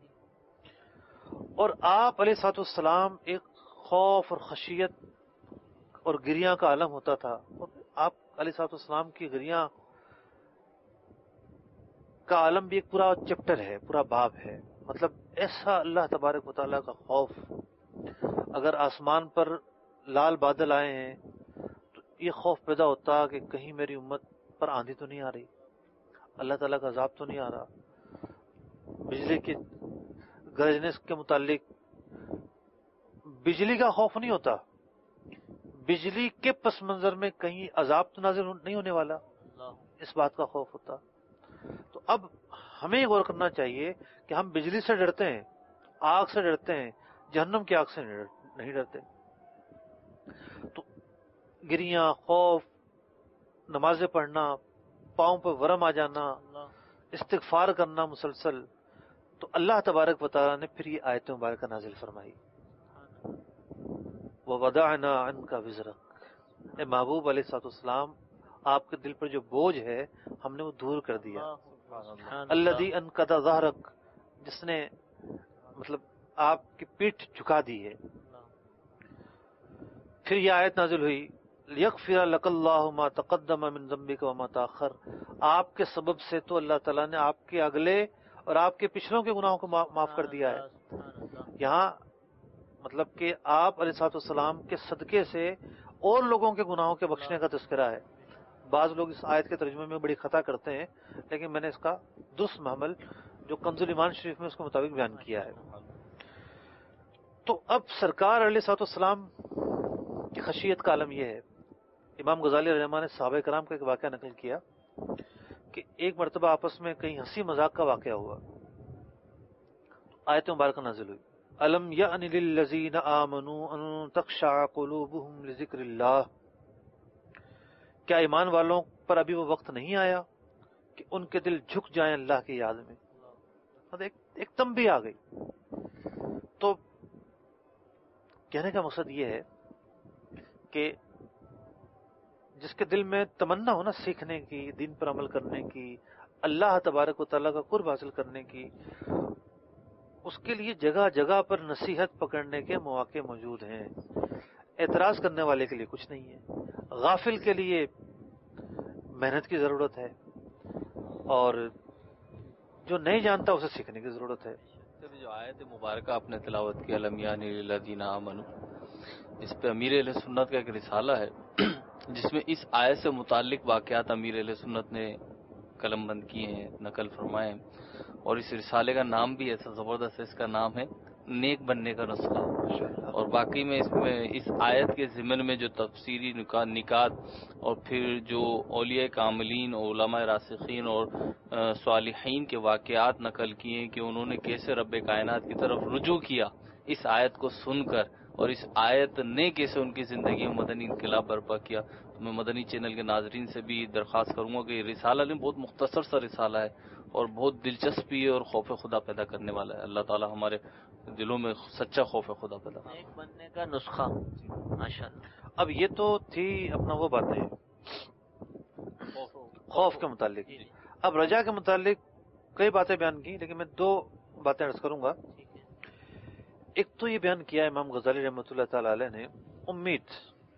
اور آپ علیہ الصلوۃ والسلام ایک خوف اور خشیت اور گریاں کا عالم ہوتا تھا. اور آپ علیہ الصلوۃ والسلام کی گریاں کا عالم بھی ایک پورا چیپٹر ہے، پورا باب ہے. مطلب ایسا اللہ تبارک و تعالیٰ کا خوف، اگر آسمان پر لال بادل آئے ہیں تو یہ خوف پیدا ہوتا کہ کہیں میری امت پر آندھی تو نہیں آ رہی، اللہ تعالیٰ کا عذاب تو نہیں آ رہا. بجلی کی گرجنے کے متعلق بجلی کا خوف نہیں ہوتا، بجلی کے پس منظر میں کہیں عذاب تو نازل نہیں ہونے والا، اس بات کا خوف ہوتا. تو اب ہمیں غور کرنا چاہیے کہ ہم بجلی سے ڈرتے ہیں، آگ سے ڈرتے ہیں، جہنم کی آگ سے نہیں ڈرتے. تو گریاں، خوف، نمازیں پڑھنا، پاؤں پہ ورم آ جانا، استغفار کرنا مسلسل، تو اللہ تبارک و تعالیٰ نے پھر یہ آیت مبارکہ نازل فرمائی، وَوَضَعْنَا عَنْكَ وِزْرَكَ، اے محبوب علیہ الصلوۃ والسلام، آپ کے دل پر جو بوجھ ہے ہم نے وہ دور کر دیا. الذی انقض ظہرک، جس نے مطلب آپ کی پیٹھ جھکا دی ہے. پھر یہ آیت نازل ہوئی، لیغفر لک اللہ ما تقدم من ذنبک وما تاخر، آپ کے سبب سے تو اللہ تعالیٰ نے آپ کے اگلے اور آپ کے پچھلوں کے گناہوں کو معاف کر دیا ہے. یہاں مطلب کہ آپ علیہ الصلوۃ والسلام کے صدقے سے اور لوگوں کے گناہوں کے بخشنے کا تذکرہ ہے. بعض لوگ اس آیت کے ترجمے میں بڑی خطا کرتے ہیں، لیکن میں نے اس کا درست محمل جو کنز الایمان شریف میں اس کے مطابق بیان کیا ہے. تو اب سرکار علیہ الصلوۃ والسلام کی خشیت کا عالم یہ ہے. امام غزالی رحمہ اللہ نے صحابہ کرام کا ایک واقعہ نقل کیا کہ ایک مرتبہ آپس میں کہیں ہنسی مذاق کا واقعہ ہوا، آیت مبارکہ نازل ہوئی، الم یأن للذین آمنوا ان تخشع قلوبهم لذکر اللہ، کیا ایمان والوں پر ابھی وہ وقت نہیں آیا کہ ان کے دل جھک جائیں اللہ کی یاد میں. ایک, ایک تنبیہ آ گئی. تو کہنے کا مقصد یہ ہے کہ جس کے دل میں تمنا ہو نا سیکھنے کی، دین پر عمل کرنے کی، اللہ تبارک و تعالیٰ کا قرب حاصل کرنے کی، اس کے لیے جگہ جگہ پر نصیحت پکڑنے کے مواقع موجود ہیں. اعتراض کرنے والے کے لیے کچھ نہیں ہے، غافل کے لیے محنت کی ضرورت ہے، اور جو نہیں جانتا اسے سیکھنے کی ضرورت ہے. جو آیت مبارکہ آپ نے تلاوت کی، الم یأن للذین آمنوا، اس پہ امیر اہل سنت کا ایک رسالہ ہے جس میں اس آیت سے متعلق واقعات امیر اہل سنت نے قلم بند کیے ہیں، نقل فرمائے ہیں. اور اس رسالے کا نام بھی ایسا زبردست ہے، اس کا نام ہے نیک بننے کا نسخہ. اور باقی میں اس میں اس آیت کے ضمن میں جو تفسیری نکات اور پھر جو اولیاء کاملین، علماء راسخین اور صالحین کے واقعات نقل کیے ہیں کہ انہوں نے کیسے رب کائنات کی طرف رجوع کیا اس آیت کو سن کر، اور اس آیت نے کیسے ان کی زندگی میں مدنی انقلاب برپا کیا. تو میں مدنی چینل کے ناظرین سے بھی درخواست کروں گا کہ یہ رسالہ نہیں، بہت مختصر سا رسالہ ہے اور بہت دلچسپی اور خوف خدا پیدا کرنے والا ہے. اللہ تعالی ہمارے دلوں میں سچا خوف خدا پیدا کرے. ایک بننے کا نسخہ، ماشاءاللہ. اب یہ تو تھی اپنا وہ باتیں خوف کے متعلق. اب رجا کے متعلق کئی باتیں بیان کی، لیکن میں دو باتیں عرض کروں گا. ایک تو یہ بیان کیا امام غزالی رحمۃ اللہ تعالی علیہ نے امید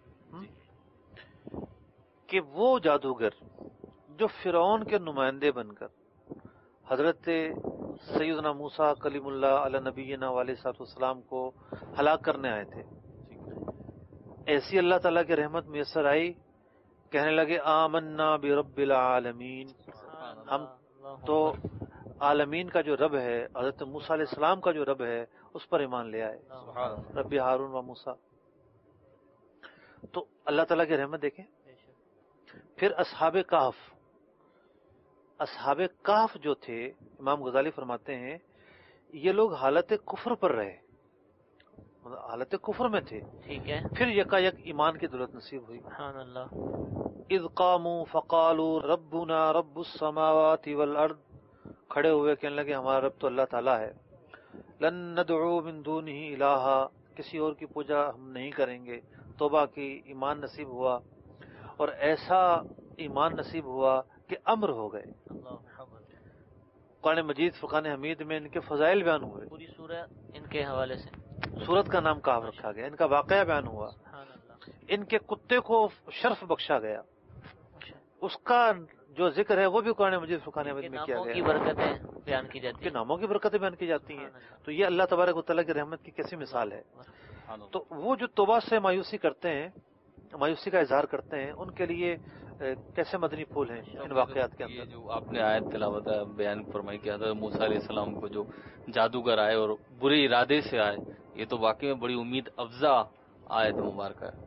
کہ وہ جادوگر جو فرعون کے نمائندے بن کر حضرت سیدنا موسیٰ کلیم اللہ علی نبینا علیہ الصلوۃ والسلام کو ہلاک کرنے آئے تھے، ایسی اللہ تعالیٰ کی رحمت میسر آئی، کہنے لگے آمنا برب العالمین، ہم تو عالمین کا جو رب ہے، حضرت موسیٰ علیہ السلام کا جو رب ہے اس پر ایمان لے آئے، رب ہارون و موسیٰ. تو اللہ تعالیٰ کی رحمت دیکھیں. پھر اصحاب کہف، اصحاب کہف جو تھے، امام غزالی فرماتے ہیں یہ لوگ حالت کفر پر رہے، حالت کفر میں تھے، ٹھیک ہے. پھر یکا یک ایمان کی دولت نصیب ہوئی. سبحان اللہ. اذ قاموا فقالوا ربنا رب السماوات والارض، کھڑے ہوئے کہنے لگے ہمارا رب تو اللہ تعالیٰ ہے. لن ندعو من دونہ الہا، کسی اور کی پوجا ہم نہیں کریں گے. توبہ کی، ایمان نصیب ہوا، اور ایسا ایمان نصیب ہوا کہ امر ہو گئے. قرآن مجید فرقان حمید میں ان کے فضائل بیان ہوئے، پوری سورہ ان کے حوالے سے، سورت کا نام کہف رکھا گیا، ان کا واقعہ بیان ہوا، ان کے کتے کو شرف بخشا گیا، اس کا جو ذکر ہے وہ بھی قرآن مجید فرقان حمید میں کیا ناموں گیا کی ہے، برکتیں بیان کی جاتی کہ ہیں. ناموں کی برکتیں بیان کی جاتی ہیں. تو یہ اللہ تبارک و تعالیٰ کی رحمت کی کیسی مثال ہے. تو وہ جو توبہ سے مایوسی کرتے ہیں، مایوسی کا اظہار کرتے ہیں، ان کے لیے کیسے مدنی پھول ہیں ان واقعات کے یہ اندر. جو آپ نے آیت تلاوت بیان فرمائی کہ حضرت موسیٰ علیہ السلام کو جو جادوگر آئے اور برے ارادے سے آئے، یہ تو واقعی میں بڑی امید افزا آیت مبارکہ ہے.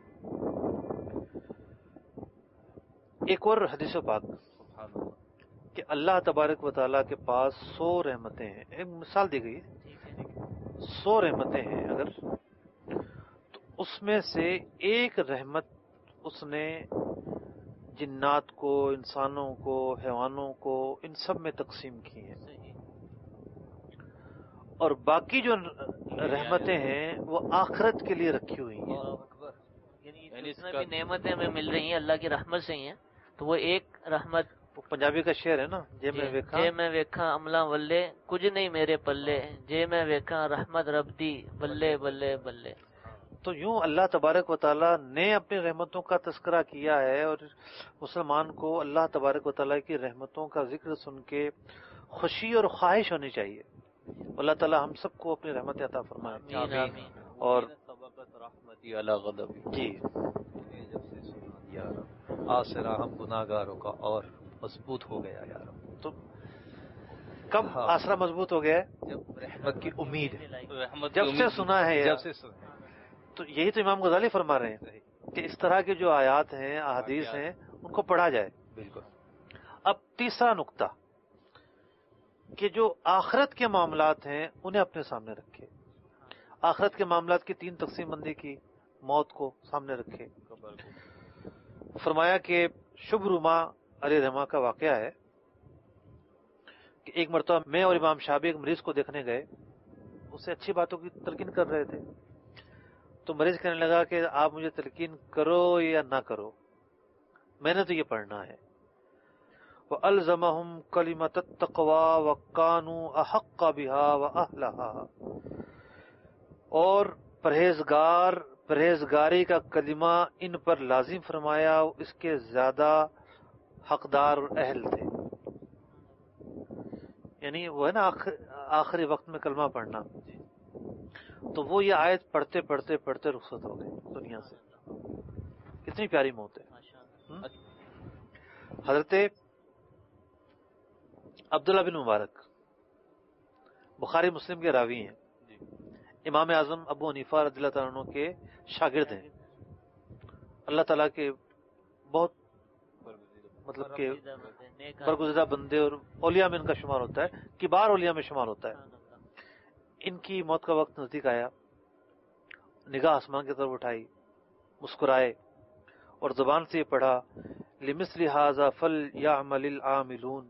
ایک اور حدیث پاک کہ اللہ تبارک و تعالیٰ کے پاس سو رحمتیں ہیں. ایک مثال دی گئی ہے، سو رحمتیں ہیں اگر، تو اس میں سے ایک رحمت اس نے جنات کو، انسانوں کو، حیوانوں کو، ان سب میں تقسیم کی ہیں، اور باقی جو رحمتیں ہیں وہ آخرت کے لیے رکھی ہوئی ہیں. یعنی جتنا بھی نعمتیں ہمیں مل رہی ہیں اللہ کی رحمت سے ہی ہیں، تو وہ ایک رحمت. پنجابی کا شعر ہے نا، جے میں ویکھاں جے میں ویکھاں عملہ ولے کچھ نہیں میرے پلے، جے میں ویکھاں رحمت رب دی بلے بلے بلے. تو یوں اللہ تبارک و تعالیٰ نے اپنی رحمتوں کا تذکرہ کیا ہے، اور مسلمان کو اللہ تبارک و تعالیٰ کی رحمتوں کا ذکر سن کے خوشی اور خواہش ہونی چاہیے. اللہ تعالیٰ ہم سب کو اپنی رحمت عطا فرمائے. آمین آمین. اور رحمتی علی غضبی. جی جب سے سنا یا رب آسرا ہم گناہگاروں کا اور مضبوط ہو گیا یا رب. تو کب آسرا مضبوط ہو گیا ہے؟ جب رحمت کی امید ہے، رحمت جب سے سنا ہے. جب سے سنا. تو یہی تو امام غزالی فرما رہے ہیں کہ اس طرح کے جو آیات ہیں، احادیث ہیں، ان کو پڑھا جائے. بالکل. اب تیسرا نقطہ کہ جو آخرت کے معاملات ہیں انہیں اپنے سامنے رکھے. آخرت کے معاملات کی تین تقسیم بندی کی، موت کو سامنے رکھے. فرمایا کہ شبھ رما علی رحمہ کا واقعہ ہے کہ ایک مرتبہ میں اور امام شابی ایک مریض کو دیکھنے گئے، اسے اچھی باتوں کی تلقین کر رہے تھے. تو مریض کہنے لگا کہ آپ مجھے تلقین کرو یا نہ کرو، میں نے تو یہ پڑھنا ہے. وَأَلْزَمَهُمْ كَلِمَةَ التَّقْوَى وَكَانُوا أَحَقَّ بِهَا وَأَهْلَهَا، اور پرہیزگار پرہیزگاری کا کلمہ ان پر لازم فرمایا، اس کے زیادہ حقدار اور اہل تھے. یعنی وہ ہے نا آخری وقت میں کلمہ پڑھنا. تو وہ یہ آیت پڑھتے پڑھتے پڑھتے رخصت ہو گئے دنیا سے. کتنی پیاری موت ہے. حضرت عبداللہ بن مبارک بخاری مسلم کے راوی ہیں، امام اعظم ابو حنیفہ رضی اللہ تعالیٰ عنہ کے شاگرد ہیں. اللہ تعالیٰ کے بہت مطلب کہ برگزیدہ بندے اور اولیاء میں ان کا شمار ہوتا ہے، کبار اولیاء میں شمار ہوتا ہے. ان کی موت کا وقت نزدیک آیا، نگاہ آسمان کی طرف اٹھائی، مسکرائے اور زبان سے یہ پڑھا لِمِثْلِ هَذَا فَلْيَعْمَلِ الْعَامِلُونَ،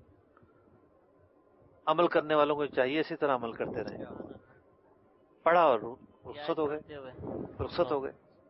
عمل کرنے والوں کو چاہیے اسی طرح عمل کرتے رہیں. پڑھا اور رخصت ہو گئے رخصت ہو گئے.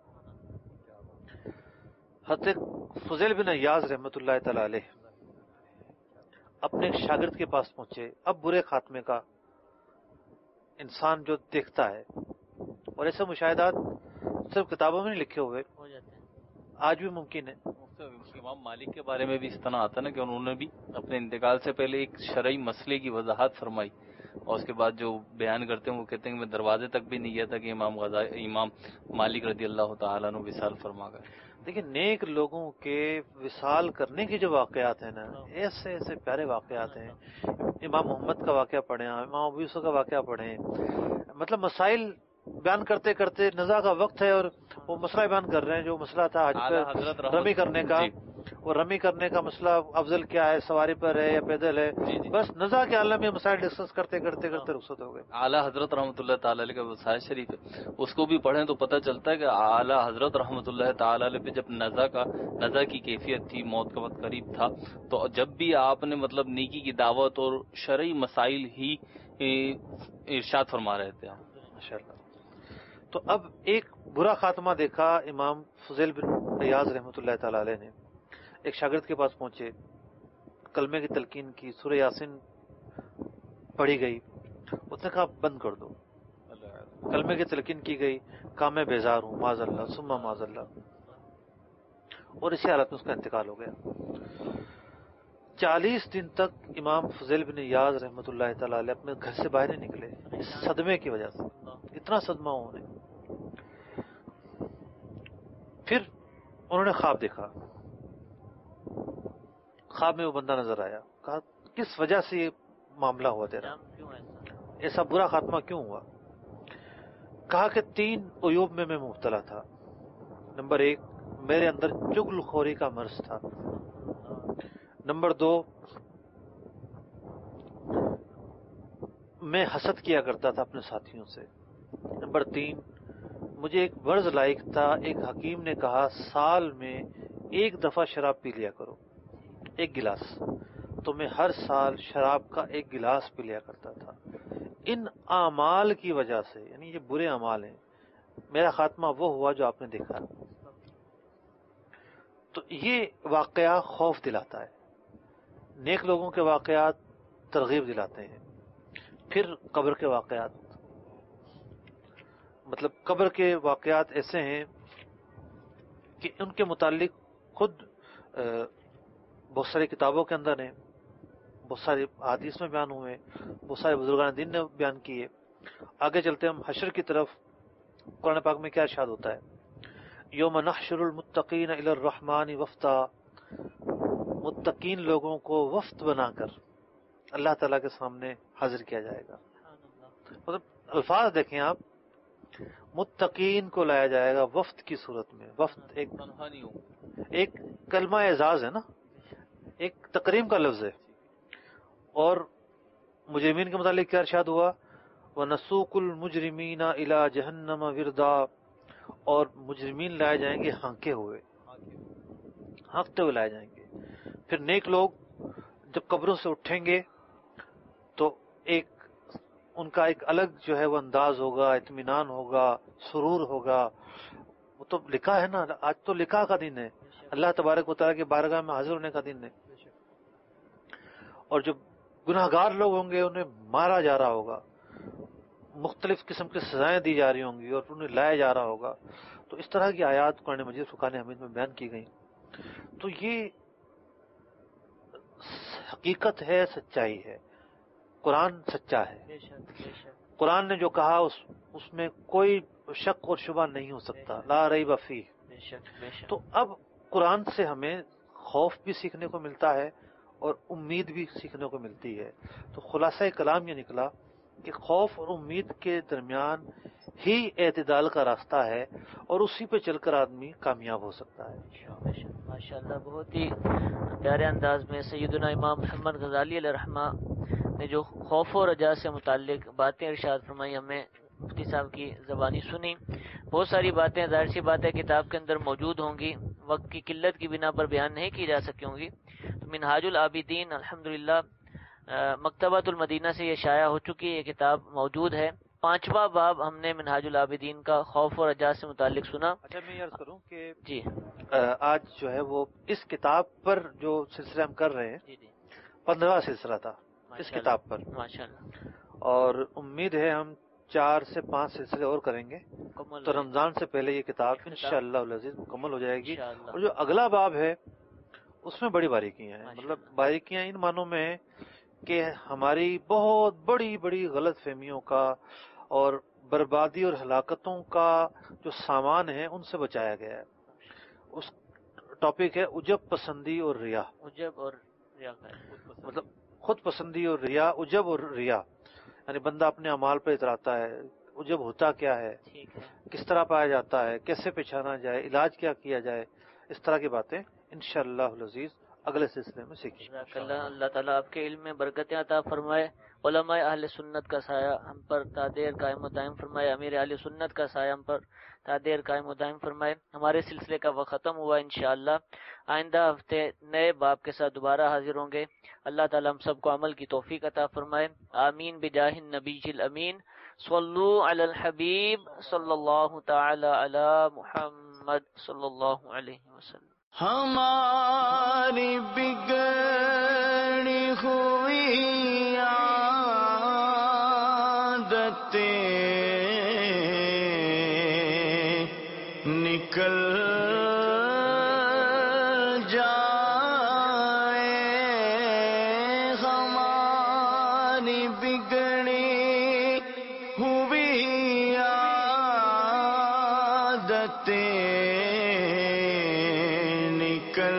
حضرت فضیل بن عیاض رحمۃ اللہ تعالی علیہ اپنے ایک شاگرد کے پاس پہنچے. اب برے خاتمے کا انسان جو دیکھتا ہے، اور ایسے مشاہدات صرف کتابوں میں نہیں لکھے ہوئے، آج بھی ممکن ہے. امام مالک کے بارے میں بھی اس طرح آتا نا کہ انہوں نے بھی اپنے انتقال سے پہلے ایک شرعی مسئلے کی وضاحت فرمائی، اور اس کے بعد جو بیان کرتے ہیں وہ کہتے ہیں کہ میں دروازے تک بھی نہیں گیا تھا کہ امام غزالی امام مالک رضی اللہ تعالیٰ عنہ وصال فرما گئے. دیکھیں نیک لوگوں کے وصال کرنے کے جو واقعات ہیں نا، ایسے ایسے پیارے واقعات ہیں. امام محمد کا واقعہ پڑھیں، امام ابو یوسف کا واقعہ پڑھیں. مطلب مسائل بیان کرتے کرتے نزا کا وقت ہے اور وہ مسئلہ بیان کر رہے ہیں. جو مسئلہ تھا حج پر رمی کرنے کا، وہ رمی کرنے کا مسئلہ افضل کیا ہے، سواری پر ہے یا پیدل ہے، بس نزا کے عالم میں مسائل ڈسکس کرتے کرتے کرتے رخصت ہو گئے. اعلیٰ حضرت رحمۃ اللہ تعالی علیہ کا وصایت شریف ہے، اس کو بھی پڑھیں تو پتہ چلتا ہے کہ اعلیٰ حضرت رحمۃ اللہ تعالی علیہ پہ جب نزا کا نزا کی کیفیت تھی، موت کا وقت قریب تھا، تو جب بھی آپ نے مطلب نیکی کی دعوت اور شرعی مسائل ہی ارشاد فرما رہے تھے. ماشاءاللہ. تو اب ایک برا خاتمہ دیکھا امام فضیل بن عیاض رحمۃ اللہ تعالی علیہ نے. ایک شاگرد کے پاس پہنچے، کلمے کی تلقین کی، سورہ یاسین پڑھی گئی. اس نے کہا بند کر دو. کلمے کی تلقین کی گئی، کہا میں بیزار ہوں، معاذ اللہ ثم معاذ اللہ، اور اسی حالت میں اس کا انتقال ہو گیا. چالیس دن تک امام فضیل بن یاز رحمۃ اللہ تعالی علیہ اپنے گھر سے باہر نہیں نکلے اس صدمے کی وجہ سے. اتنا صدمہ انہیں. پھر انہوں نے خواب دیکھا. خواب میں وہ بندہ نظر آیا. کہا کس وجہ سے یہ معاملہ ہوا تیرا, ایسا برا خاتمہ کیوں ہوا؟ کہا کہ تین عیوب میں میں مبتلا تھا. نمبر ایک, میرے اندر چغل خوری کا مرض تھا. نمبر دو, میں حسد کیا کرتا تھا اپنے ساتھیوں سے. نمبر تین, مجھے ایک مرض لائق تھا. ایک حکیم نے کہا سال میں ایک دفعہ شراب پی لیا کرو, ایک گلاس. تو میں ہر سال شراب کا ایک گلاس پی لیا کرتا تھا. ان اعمال کی وجہ سے, یعنی یہ برے اعمال ہیں, میرا خاتمہ وہ ہوا جو آپ نے دیکھا. تو یہ واقعہ خوف دلاتا ہے. نیک لوگوں کے واقعات ترغیب دلاتے ہیں. پھر قبر کے واقعات, مطلب قبر کے واقعات ایسے ہیں کہ ان کے متعلق خود بہت ساری کتابوں کے اندر ہیں, بہت ساری حدیث میں بیان ہوئے, بہت سارے بزرگان دین نے بیان کیے. آگے چلتے ہم حشر کی طرف. قرآن پاک میں کیا ارشاد ہوتا ہے؟ یوم نحشر المتقین الی الرحمن وفدا, متقین لوگوں کو وفد بنا کر اللہ تعالیٰ کے سامنے حاضر کیا جائے گا. مطلب الفاظ دیکھیں آپ, متقین کو لایا جائے گا وفد کی صورت میں. وفد ایک ایک کلمہ اعزاز ہے نا, ایک تکریم کا لفظ ہے. اور مجرمین کے متعلق کیا ارشاد ہوا؟ وَنَسُوقُ الْمُجْرِمِينَ إِلَى جَهَنَّمَ وِرْدًا, اور مجرمین لائے جائیں گے ہانکے ہوئے, ہانکتے ہوئے لائے جائیں گے. پھر نیک لوگ جب قبروں سے اٹھیں گے تو ایک ان کا ایک الگ جو ہے وہ انداز ہوگا, اطمینان ہوگا, سرور ہوگا. وہ تو لکھا ہے نا, آج تو لکھا کا دن ہے, اللہ تبارک و تعالیٰ کی بارگاہ میں حاضر ہونے کا دن ہے. اور جو گناہ گار لوگ ہوں گے انہیں مارا جا رہا ہوگا, مختلف قسم کی سزائیں دی جا رہی ہوں گی اور انہیں لایا جا رہا ہوگا. تو اس طرح کی آیات قرآن مجید فرقان حمید میں بیان کی گئی. تو یہ حقیقت ہے, سچائی ہے. قرآن سچا ہے. قرآن نے جو کہا اس اس میں کوئی شک اور شبہ نہیں ہو سکتا. لا ریب فیہ. تو اب قرآن سے ہمیں خوف بھی سیکھنے کو ملتا ہے اور امید بھی سیکھنے کو ملتی ہے. تو خلاصہ کلام یہ نکلا کہ خوف اور امید کے درمیان ہی اعتدال کا راستہ ہے اور اسی پہ چل کر آدمی کامیاب ہو سکتا ہے. ماشاءاللہ, بہت ہی پیارے انداز میں سیدنا امام محمد غزالی علیہ رحمہ نے جو خوف و رجا سے متعلق باتیں ارشاد فرمائی, ہمیں مفتی صاحب کی زبانی سنی. بہت ساری باتیں ظاہر سی بات ہے کتاب کے اندر موجود ہوں گی, وقت کی قلت کی بنا پر بیان نہیں کی جا سکی ہوں گی. تو منہاج العابدین الحمدللہ مکتبۃ المدینہ سے یہ شائع ہو چکی ہے, یہ کتاب موجود ہے. پانچواں باب ہم نے منہاج العابدین کا خوف و رجا سے متعلق سنا. اچھا میں یہ عرض کروں کہ جی آج جو ہے وہ اس کتاب پر جو سلسلہ ہم کر رہے ہیں جی جی پندرہواں سلسلہ تھا اس کتاب پر, ماشاءاللہ, اور امید ہے ہم چار سے پانچ سلسلے اور کریں گے تو رمضان سے پہلے یہ کتاب انشاءاللہ العزیز مکمل ہو جائے گی. اور جو اگلا باب ہے اس میں بڑی باریکیاں ہیں. مطلب باریکیاں ان معنوں میں ہیں کہ ہماری بہت بڑی بڑی غلط فہمیوں کا اور بربادی اور ہلاکتوں کا جو سامان ہے ان سے بچایا گیا ہے. اس ٹاپک ہے عجب پسندی اور ریا. عجب اور ریا, مطلب خود پسندی اور ریا, عجب اور ریا, یعنی بندہ اپنے اعمال پہ اتراتا ہے. عجب ہوتا کیا ہے, کس طرح پایا جاتا ہے, کیسے پہچانا جائے, علاج کیا کیا جائے, اس طرح کی باتیں انشاءاللہ العزیز اگلے سلسلے میں سیکھیں. اللہ اللہ تعالیٰ آپ کے علم میں برکتیں عطا فرمائے. علماء اہل سنت کا سایہ ہم پر تا دیر قائم و دائم فرمائے. امیر اہل سنت کا سایہ ہم پر تا دیر قائم و دائم فرمائے. ہمارے سلسلے کا وقت ختم ہوا. انشاءاللہ آئندہ ہفتے نئے باب کے ساتھ دوبارہ حاضر ہوں گے. اللہ تعالیٰ ہم سب کو عمل کی توفیق عطا فرمائے. آمین بجاہ النبی الامین. صلو علی الحبیب صلی اللہ تعالی علی محمد صلی اللہ علیہ وسلم. ہماری بگڑی ہوئی عادتیں نکل جائیں بگڑی ہوئی عادتیں نکل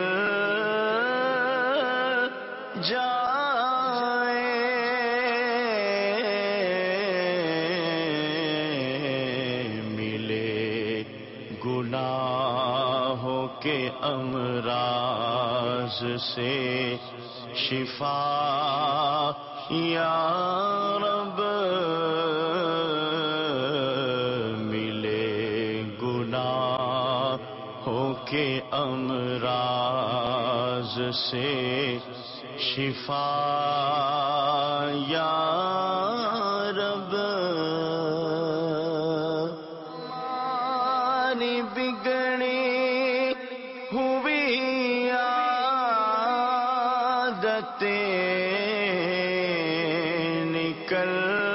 جائیں، ملے گناہوں کے امراض سے شفا یا رب، ملے گناہوں کے امراض سے شفا یا رب، ہماری بگڑی ہوئی عادتیں نکل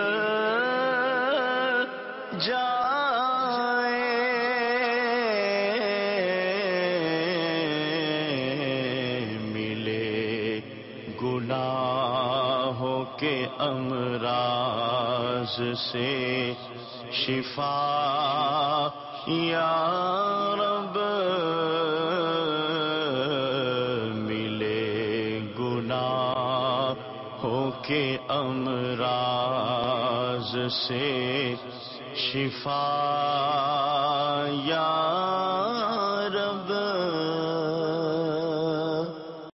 جائیں، ملے گناہوں کے امراض سے شفا یا رب، ملے گناہوں کے امراض سے شفا یا